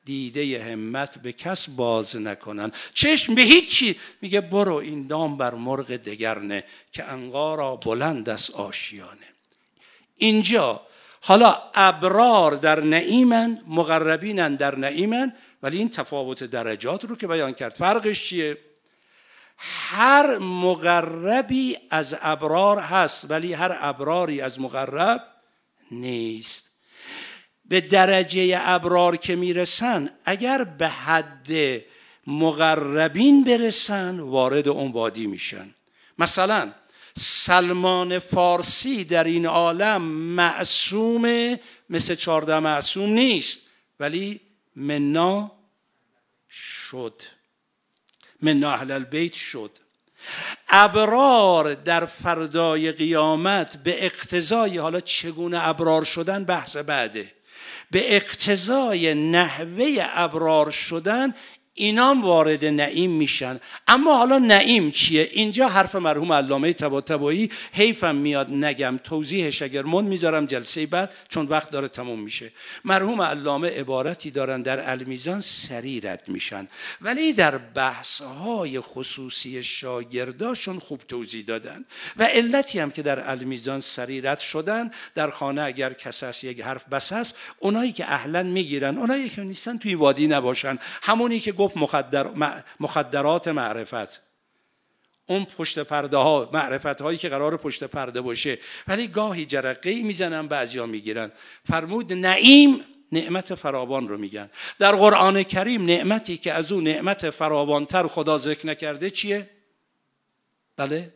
دیده همت به کس باز نکنن. چشم به هیچی، میگه برو این دام بر مرغ دگرنه که عنقا را بلند است آشیانه. اینجا حالا ابرار در نعیمن، مقربینن در نعیمن، ولی این تفاوت درجات رو که بیان کرد فرقش چیه؟ هر مقربی از ابرار هست ولی هر ابراری از مقرب نیست. به درجه ابرار که میرسن اگر به حد مقربین برسن وارد اون وادی میشن. مثلا سلمان فارسی در این عالم معصوم مثل چهارده معصوم نیست ولی منا شد، منا اهل البیت شد. ابرار در فردای قیامت به اقتضای، حالا چگونه ابرار شدن بحث بعده، به اقتضای نحوه ابرار شدن اینام وارد نعیم میشن. اما حالا نعیم چیه؟ اینجا حرف مرحوم علامه طباطبایی، حیفم میاد نگم، توضیحش اگر مون میذارم جلسه بعد چون وقت داره تموم میشه. مرحوم علامه عبارتی دارن در المیزان سریع رد میشن ولی در بحث‌های خصوصی شاگرداشون خوب توضیح دادن و علتی هم که در المیزان سریع رد شدن، در خانه اگر کس هست یک حرف بس هست، اونایی که اهلا میگیرن، اونایی که نیستن توی وادی نباشن. همونی که گفت مخدر مخدرات معرفت، اون پشت پرده ها، معرفت هایی که قرار پشت پرده باشه ولی گاهی جرقه‌ای میزنن بعضیا میگیرن. فرمود نعیم نعمت فراوان رو میگن. در قرآن کریم نعمتی که از اون نعمت فراوانتر خدا ذکر نکرده چیه؟ بله؟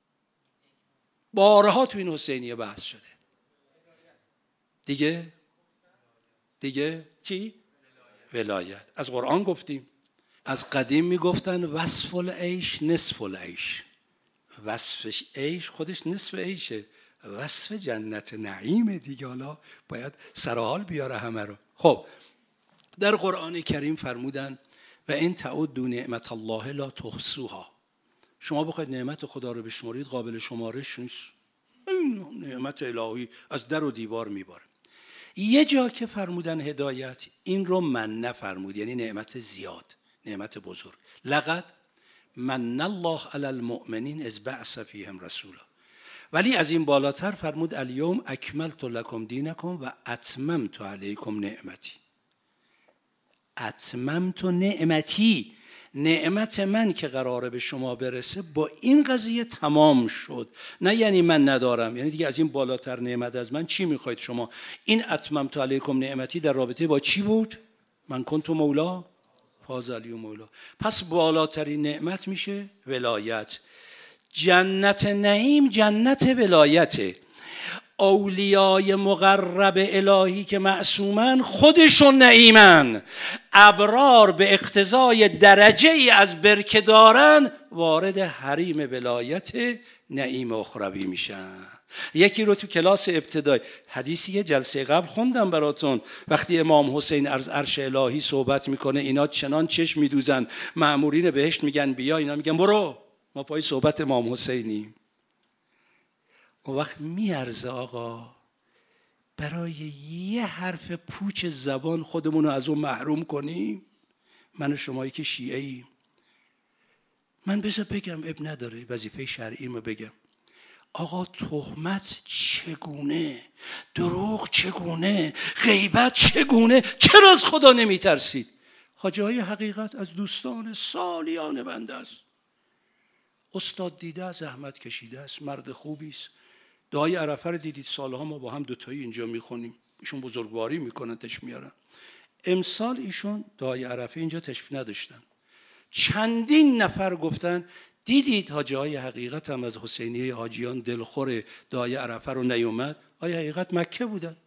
بارها تو این حسینیه بحث شده. دیگه؟ دیگه چی؟ ولایت. از قرآن گفتیم. از قدیم میگفتن وصف العیش نصف العیش. وصف عیش خودش نصف عیشه، وصف جنت نعیم دیگه. حالا باید سرحال بیاره همه رو. خب در قرآن کریم فرمودن و این تعدوا نعمت الله لا تحصوها. شما بخواید نعمت خدا رو بشمارید قابل شمارش نیست. این نعمت الهی از در و دیوار میباره. یه جا که فرمودن هدایت، این رو من نفرمود، یعنی نعمت زیاد، نعمت بزرگ. لقد من الله علی المؤمنین اذ بعث فیهم رسولا. ولی از این بالاتر فرمود الیوم اکملت لکم دینکم و اتممت علیکم نعمتی. اتممت نعمتی، نعمت من که قراره به شما برسه با این قضیه تمام شد. نه یعنی من ندارم، یعنی دیگه از این بالاتر نعمت از من چی میخواید شما؟ این اتممت علیکم نعمتی در رابطه با چی بود؟ من کنت مولا فاز علی و مولا. پس بالاترین نعمت میشه ولایت. جنت نعیم جنت ولایته. اولیای مقرب الهی که معصومن خودشون نعیمن. ابرار به اقتضای درجه ای از برکه دارن وارد حریم ولایت نعیم اخروی میشن. یکی رو تو کلاس ابتدایی، حدیثی یه جلسه قبل خوندم براتون، وقتی امام حسین از عرش الهی صحبت میکنه اینا چنان چشم میدوزن، مأمورین بهشت میگن بیا، اینا میگن برو، ما پای صحبت امام حسینیم. اون وقت میارزه آقا برای یه حرف پوچ زبان خودمون رو از اون محروم کنیم؟ من و شمایی که شیعه ایم. من بذار بگم، اب نداره، وظیفه شرعیمو بگم. آقا تهمت چگونه، دروغ چگونه، غیبت چگونه، چرا از خدا نمی ترسید؟ حاجی های حقیقت از دوستان سالیان بنده است. استاد دیده است، زحمت کشیده است، مرد خوبی است. دعای عرفه رو دیدید، سالها ما با هم دوتایی اینجا میخونیم، ایشون بزرگواری میکنن، تشریف میارن. امسال ایشون دعای عرفه اینجا تشریف نداشتن. چندین نفر گفتن دیدید حاجی های حقیقت هم از حسینیه حاجیان دلخور دعای عرفه رو نیومد. آیا حقیقت مکه بودن؟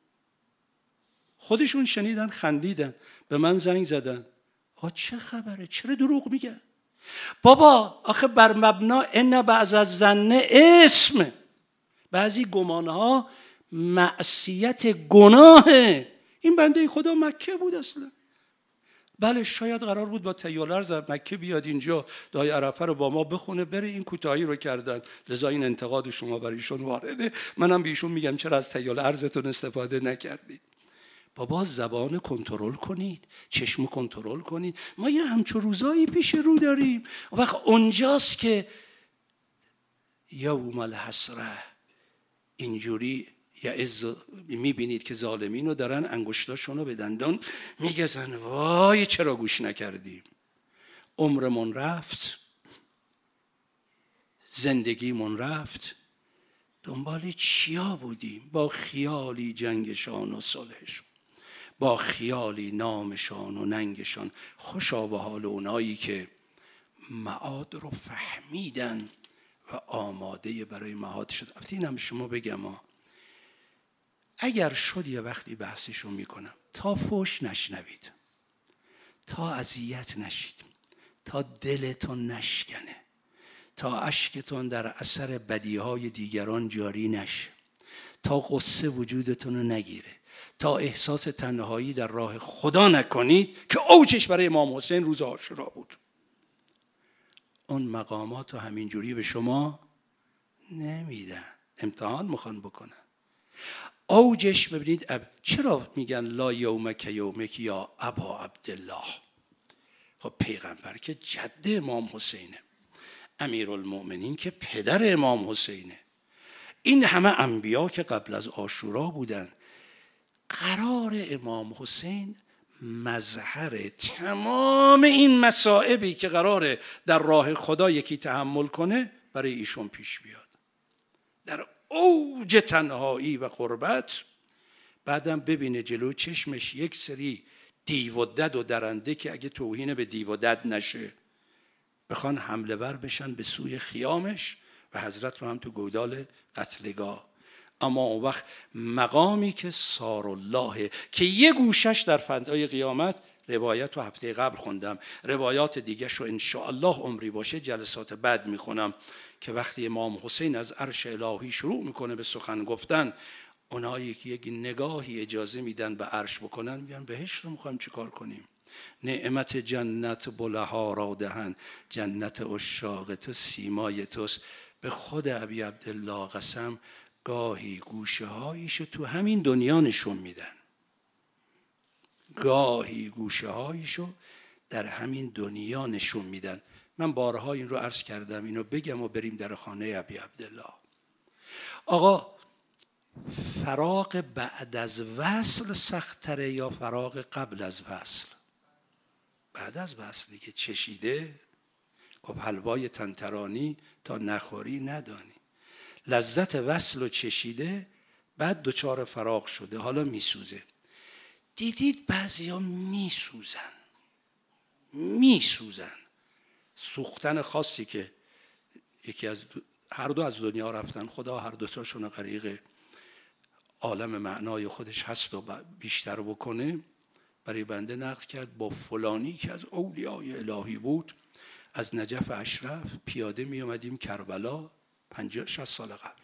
خودشون شنیدن، خندیدن، به من زنگ زدن. آ چه خبره؟ چرا دروغ میگن؟ بابا آخه بر مبنا ان بعض الظن اسم، بعضی گمانها معصیت گناهه. این بنده خدا مکه بود اصلا. بله شاید قرار بود با تیالرز مکه بیاد اینجا دعای عرفه رو با ما بخونه بره، این کوتاهی رو کردن، لذا این انتقاد شما برایشون وارده. منم به ایشون میگم چرا از تیالرزتون استفاده نکردید؟ بابا زبان کنترل کنید، چشم کنترل کنید. ما یه همچون روزایی پیش رو داریم. وقت اونجاست که یوم الحسره اینجوری میبینید که ظالمین رو دارن انگشتاشونو به دندان میگزن. وای چرا گوش نکردیم؟ عمرمون رفت، زندگیمون رفت، دنبال چیا بودیم؟ با خیالی جنگشان و صلحشون، با خیالی نامشان و ننگشان. خوشا به حال اونایی که معاد رو فهمیدن و آماده برای معاد شد. البته اینم شما بگم ما اگر شد یه وقتی بحثشو میکنم، تا فوش نشنوید، تا اذیت نشید، تا دلتون نشکنه، تا اشکتون در اثر بدیهای دیگران جاری نشه، تا قصه وجودتون رو نگیره، تا احساس تنهایی در راه خدا نکنید که اوجش برای امام حسین روز عاشورا بود. اون مقامات رو همینجوری به شما نمیدن، امتحان میخوان بکنن. اوجش ببینید اب... چرا میگن لا یومک یومک یا ابا عبدالله؟ خب پیغمبر که جد امام حسینه، امیرالمؤمنین که پدر امام حسینه، این همه انبیا که قبل از عاشورا بودن. قرار امام حسین مظهر تمام این مصائبی که قراره در راه خدا یکی تحمل کنه برای ایشون پیش بیاد. در اوج تنهایی و غربت بعدم ببینه جلو چشمش یک سری دیو و دد و درنده که اگه توهین به دیو و دد نشه بخوان حمله ور بشن به سوی خیامش و حضرت رو هم تو گودال قتلگاه. اما اون وقت مقامی که سار الله که یه گوشش در فضای قیامت، روایت رو هفته قبل خوندم، روایات دیگه شو انشاءالله عمری باشه جلسات بعد میخونم، که وقتی امام حسین از عرش الهی شروع میکنه به سخن گفتن، اونایی که یک نگاهی اجازه میدن به عرش بکنن میگن بهشت رو میخوایم چیکار کنیم؟ نعمت جنت بلها را دهن، جنت عشاق تو سیمای توست. به خود ابی عبدالله قسم گاهی گوشه هایشو تو همین دنیا نشون میدن، گاهی گوشه هایشو در همین دنیا نشون میدن. من بارها این رو عرض کردم، اینو بگم و بریم در خانه ابی عبدالله. آقا فراق بعد از وصل سخت‌تره یا فراق قبل از وصل؟ بعد از وصل دیگه چشیده. خب حلوای تنترانی تا نخوری ندانی. لذت وصل و چشیده، بعد دوچار فراق شده، حالا میسوزه. دیدید بعضی ها میسوزن میسوزن سوختن خاصی که یکی از هر دو از دنیا رفتن، خدا هر دوتاشون غریق عالم معنای خودش هست و بیشتر بکنه. برای بنده نقل کرد با فلانی که از اولیای الهی بود، از نجف اشرف پیاده می اومدیم کربلا پنجاه شصت سال قبل.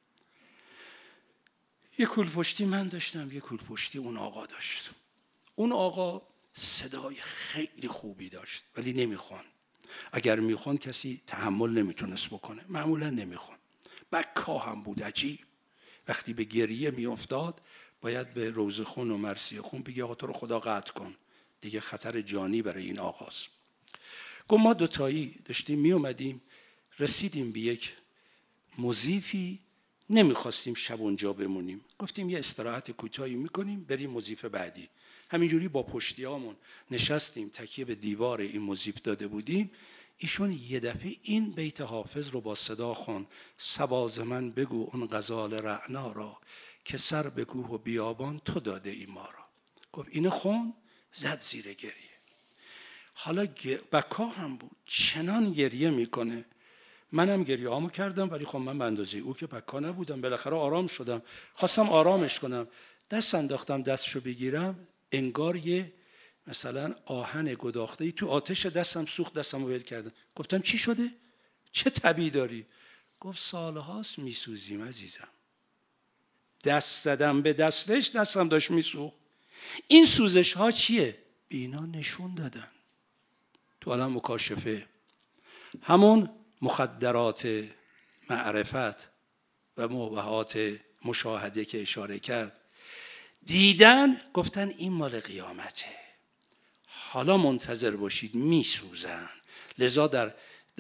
یک کول پشتی من داشتم، یک کول پشتی اون آقا داشت. اون آقا صدای خیلی خوبی داشت ولی نمیخوان. اگر میخوان کسی تحمل نمیتونست بکنه، معمولا نمیخوان. بکا هم بود عجیب. وقتی به گریه میافتاد باید به روزه خون و مرثیه خون بگی آقا تو رو خدا قطع کن، دیگه خطر جانی برای این آقاست. گفت ما دوتایی داشتیم می اومدیم، رسیدیم به یک موزیفی، نمیخواستیم شب اونجا بمونیم، گفتیم یه استراحت کوتاهی میکنیم بریم موزیف بعدی. همینجوری با پشتیامون نشستیم، تکیه به دیوار این موزیف داده بودیم. ایشون یه دفعه این بیت حافظ رو با صدا خوند: سباز من بگو اون غزال رعنا را، که سر به کوه و بیابان تو داده ای ما را. گفت اینو خون، زد زیر گریه. حالا بکا هم بود، چنان گریه میکنه. منم گریه هامو کردم، ولی خب من به اندازه او که بکا نبودم. بالاخره آرام شدم، خواستم آرامش کنم، دست انداختم دستشو بگیرم، انگار یه مثلا آهن گداخته‌ای تو آتش دستم سوخت، دستمو ول کردم. گفتم چی شده؟ چه تبی داری؟ گفت سالهاست میسوزیم عزیزم. دست زدم به دستش، دستم داشت میسوخت. این سوزش ها چیه؟ اینا نشون دادن تو عالم مکاشفه. همون مخدرات معرفت و مباحات مشاهده که اشاره کرد. دیدن گفتن این مال قیامته، حالا منتظر باشید میسوزن. لذا در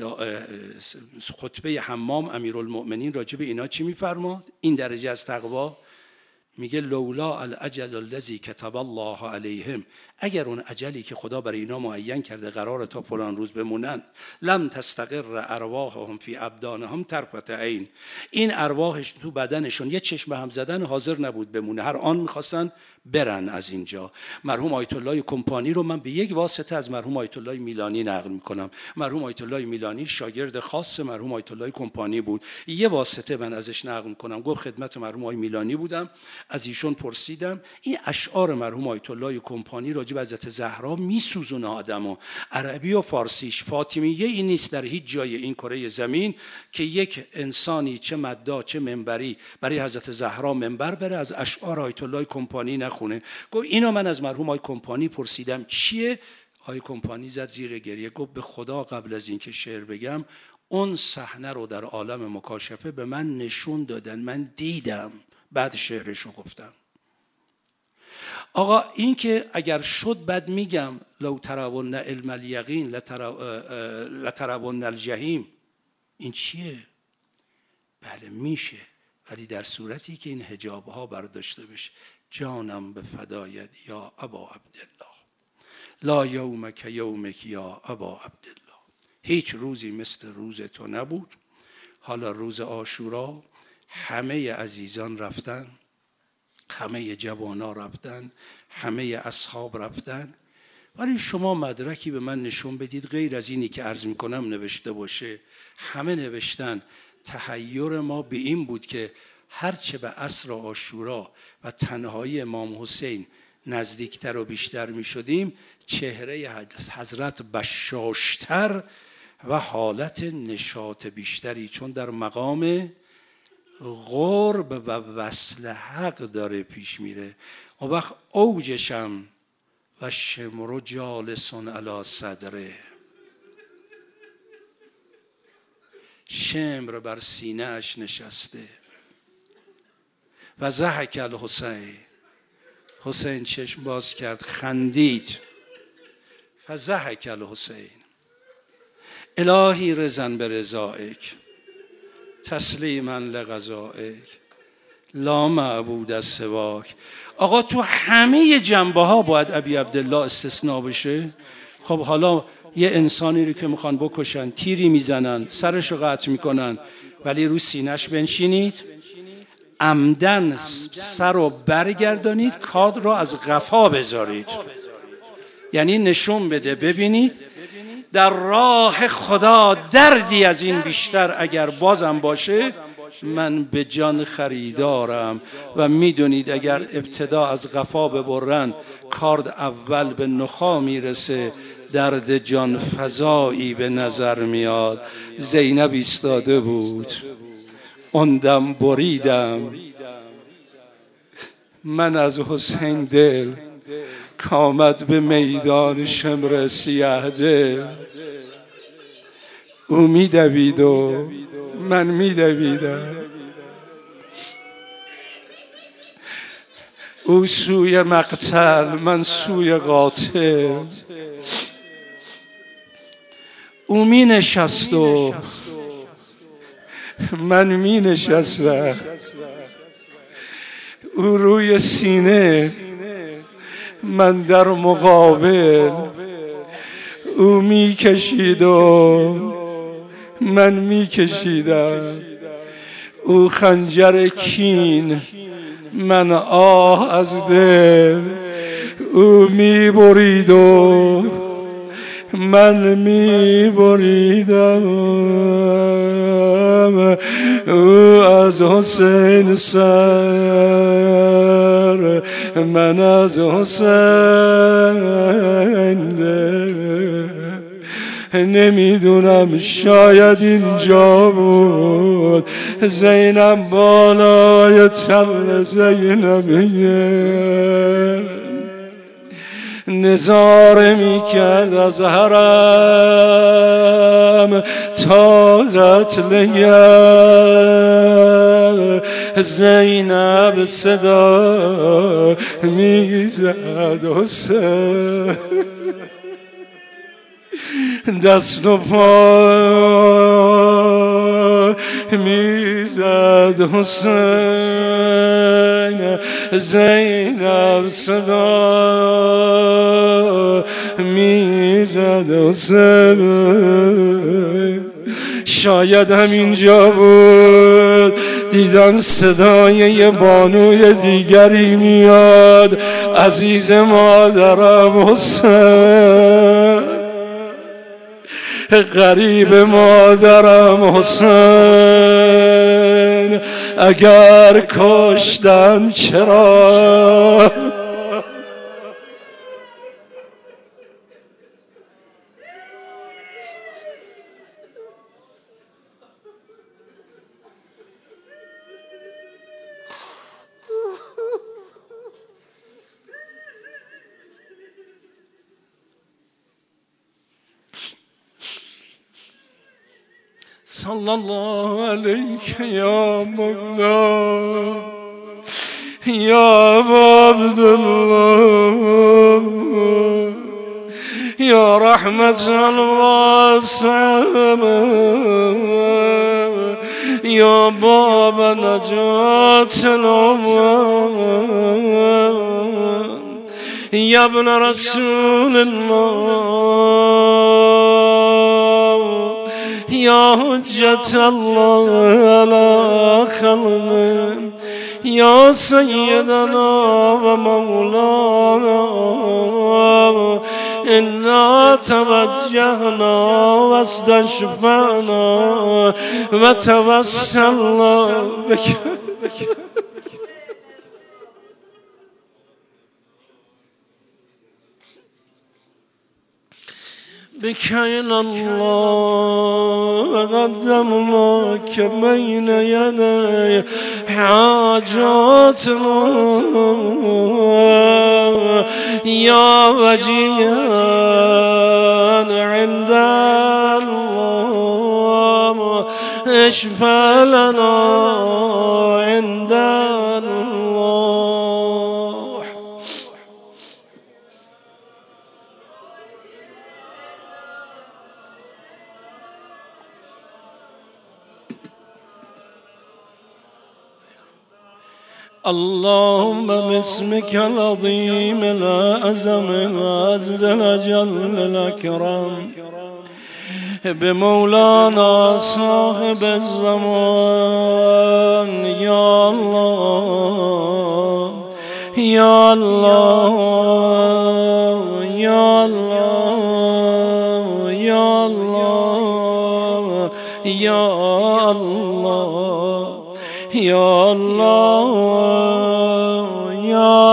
خطبه حمام امیرالمؤمنین راجع به اینا چی میفرماد؟ این درجه از تقوا میگه لولا الاجل الذی کتب الله علیهم، اگر اون اجلی که خدا برای اینا معین کرده قراره تا فلان روز بمونن، لم تستقر ارواحهم فی ابدانهم طرفة عین، این ارواحش تو بدنشون یه چشم هم زدن حاضر نبود بمونه، هر آن میخواستن برن از اینجا. مرحوم آیت الله کمپانی رو من به یک واسطه از مرحوم آیت الله میلانی نقل میکنم. مرحوم آیت الله میلانی شاگرد خاص مرحوم آیت الله کمپانی بود، یه واسطه من ازش نقل میکنم. گفت خدمت مرحوم آیت میلانی بودم، از ایشون پرسیدم این اشعار مرحوم آیت الله کمپانی راجع به حضرت زهرا میسوزونه آدمو، عربی و فارسیش. فاطمیه این نیست در هیچ جای این کره زمین که یک انسانی چه مدعا چه منبری برای حضرت زهرا منبر بره از اشعار آیت الله کمپانی نخونه. گفت اینو من از مرحوم آیت کمپانی پرسیدم چیه؟ آیت کمپانی زد زیر گریه، گفت به خدا قبل از اینکه شعر بگم اون صحنه رو در عالم مکاشفه به من نشون دادن، من دیدم، بعد شعرشو گفتم. آقا این که اگر شد بعد میگم لو ترون علم الیقین لترون الجحیم، این چیه؟ بله میشه، ولی در صورتی که این حجاب ها برداشته بشه. جانم به فدایت یا ابا عبدالله، لا یومک یومک یا ابا عبدالله، هیچ روزی مثل روز تو نبود. حالا روز عاشورا همه عزیزان رفتن، همه جوانا رفتن، همه اصحاب رفتن، ولی شما مدرکی به من نشون بدید غیر از اینی که عرض میکنم نوشته باشه. همه نوشتن. تحیر ما به این بود که هرچه به عصر عاشورا و تنهایی امام حسین نزدیکتر و بیشتر می شدیم، چهره حضرت بشاشتر و حالت نشاط بیشتری، چون در مقام قرب و وصل حق داره پیش میره. و وقت اوجشم و شمرو جالسون علی صدره، شمر بر سینه اش نشسته. و ضحک الحسین، حسین چشم باز کرد خندید. و ضحک الحسین، الهی رضن به رضایک تسلیما لقضایک لا معبود از سواک. آقا تو همه جنبه ها باید ابی عبدالله استثناء بشه. خب حالا یه انسانی رو که میخوان بکشن، تیری میزنن، سرشو قطع میکنن، ولی رو سینه‌اش بنشینید، عمدن سر رو برگردانید، کاد رو از قفا بذارید، یعنی نشون بده ببینید در راه خدا دردی از این بیشتر اگر بازم باشه من به جان خریدارم. و میدونید اگر ابتدا از قفا ببرن کارد اول به نخا میرسه، درد جان فزایی به نظر میاد. زینب ایستاده بود، اون دم بریدم من از حسین دل، کامد به میدان شمر سیاه دل. او میدوید و من میدویدم، او سوی مقتل من سوی قاتل. او می نشست و من می نشستم، او روی سینه من در مقابل. او می کشید و من می کشیدم، او خنجر کین من آه از دل. او می برید و من می بریدم، او از حسین سر من از حسین دل. نمیدونم شاید اینجا بود زینب بالای تل زینبیه نظاره میکرد از حرم تا قتل زینب صدا میزد حسین دست و پا میزد حسین زینب صدا میزد حسین شاید همینجا بود دیدن صدای یه بانوی دیگری میاد عزیز مادرم حسین غریب مادرم حسین اگر کشتن چرا صلى الله عليك يا مولا يا عبد الله يا رحمة واسعة يا باب نجاة الأمم يا ابن رسول الله يا حجة الله على خلقه يا سيدنا ومولانا إنا توجهنا واستشفعنا وتوسلنا بك بك إلى الله وقدمناك بين يدي حاجاتنا يا وجيها عند الله اشفع لنا عند الله اللهم باسمك العظيم الأعظم العز الجل الأكرم بمولانا صاحب الزمان يا الله يا الله يا الله يا الله يا الله يا الله يا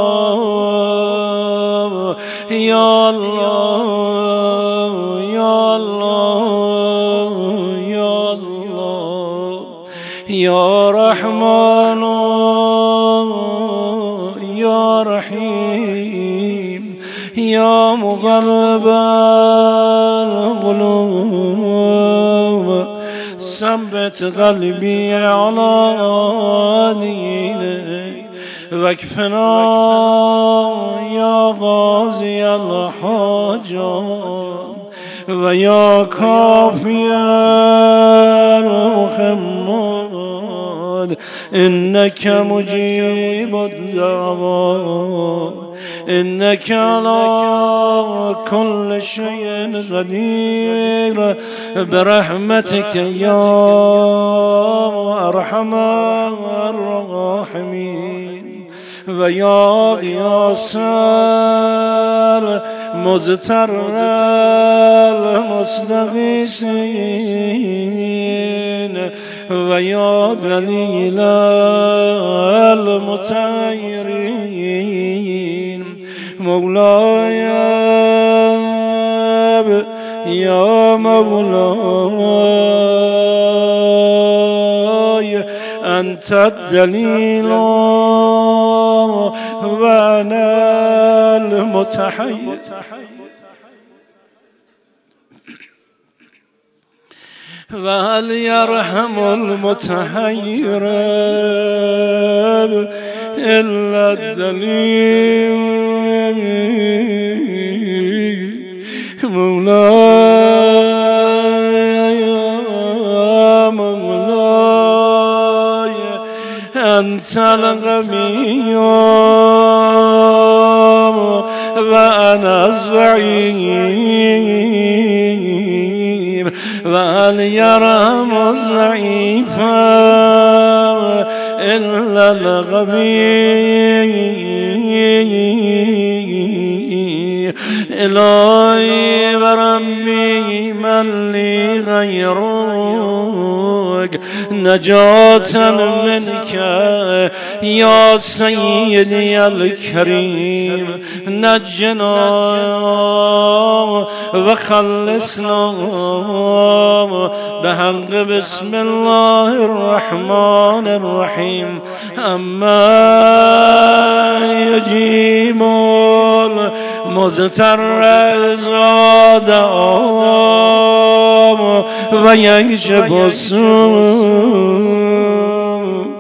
الله يا الله يا الله يا الله يا رحمن يا رحيم يا مغلب القلوب ثبت قلبي على دينك واكفنا يا غازي الحاجات ويا كافي المخمد إنك مجيب الدعوات إنك على كل شيء قدير برحمتك يا أرحم الراحمين ويا غياث المزتر المستغيثين ويا دليل المتحيرين مولاي يا مولاي أنت الدليل وأنا المتحير وهل يرحم المتحير إلا الدليل مولاي يا مولاي أنت الغني وأنا الزعيم وهل يرحم الضعيف إلا الغبي إلهي وربي من لي غيرك نجاة منك يا سيدي الكريم نجنا وخلصنا بحق بسم الله الرحمن الرحيم أما يجيب المضطر إذا دعاه ويكشف السوء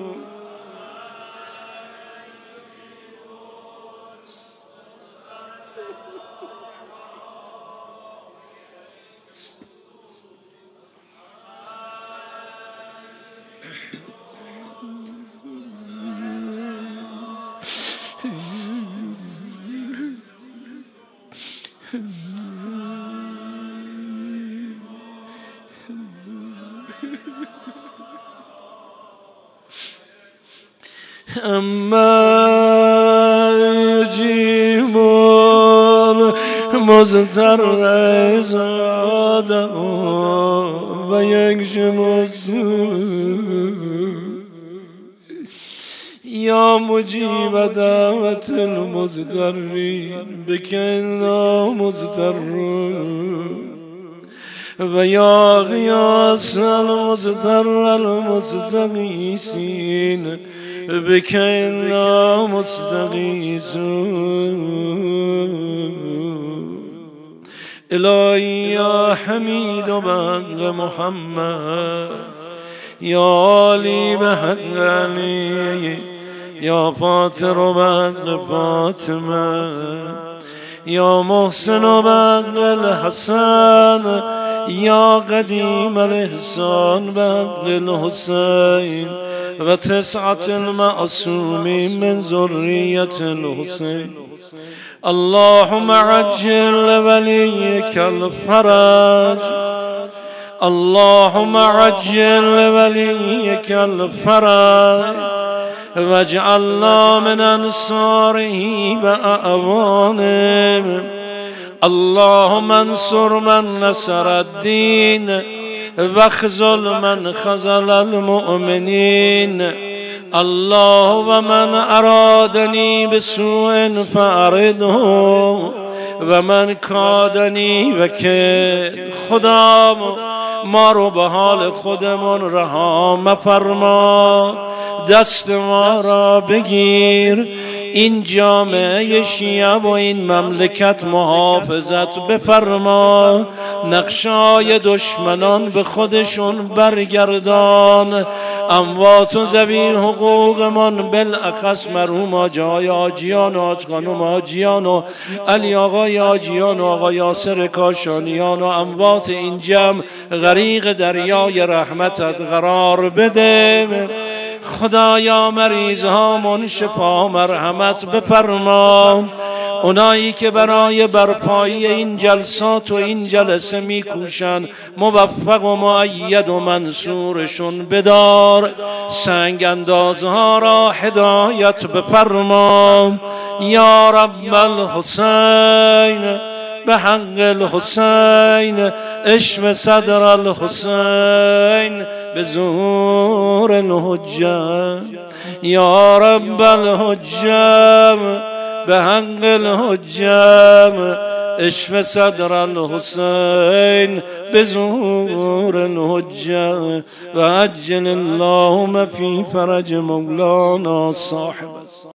أما يجيب المضطر إذا دعاه ويكشف السوء يا مجيب دعوة المضطرين بك إلا مضطر ويا غياث المضطر المستغيثين بك إلا مستغيثون إلهي يا حميد بحق محمد يا علي بحق علي يا فاطر بحق فاطمة يا محسن بحق الحسن يا قديم الإحسان بحق الحسين وتسعة المعصومين من ذرية الحسين اللهم عجل وليك الفرج اللهم عجل وليك الفرج واجعلنا من أنصاره وأعوانه اللهم انصر من نصر الدين واخذل من خذل المؤمنين اللهم من أرادني بسوء فأرده ومن کادنی وکد خدا ما رو به حال خودمون رها مفرما دست ما را بگیر این جامعه شیعه و این مملکت محافظت بفرما نقشای دشمنان به خودشون برگردان اموات و ذوی حقوقمان بالاخص مرحوم آجای آجیان و آج خانم آجیان و علی آقای آجیان و آقای یاسر کاشانیان و اموات این جمع غریق دریای رحمتت قرار بده خدایا مریض هامون شفا مرحمت بفرما اونایی که برای برپایی این جلسات و این جلسه میکوشن موفق و مؤید و منصورشون بدار سنگ اندازها را هدایت بفرما یا رب الحسین به حق الحسین اشم صدر الحسین به ظهور الحجه یا رب الحجه به حق الحجه اشف صدر الحسین به ظهور الحجه و عجل اللهم فی فرج مولانا صاحب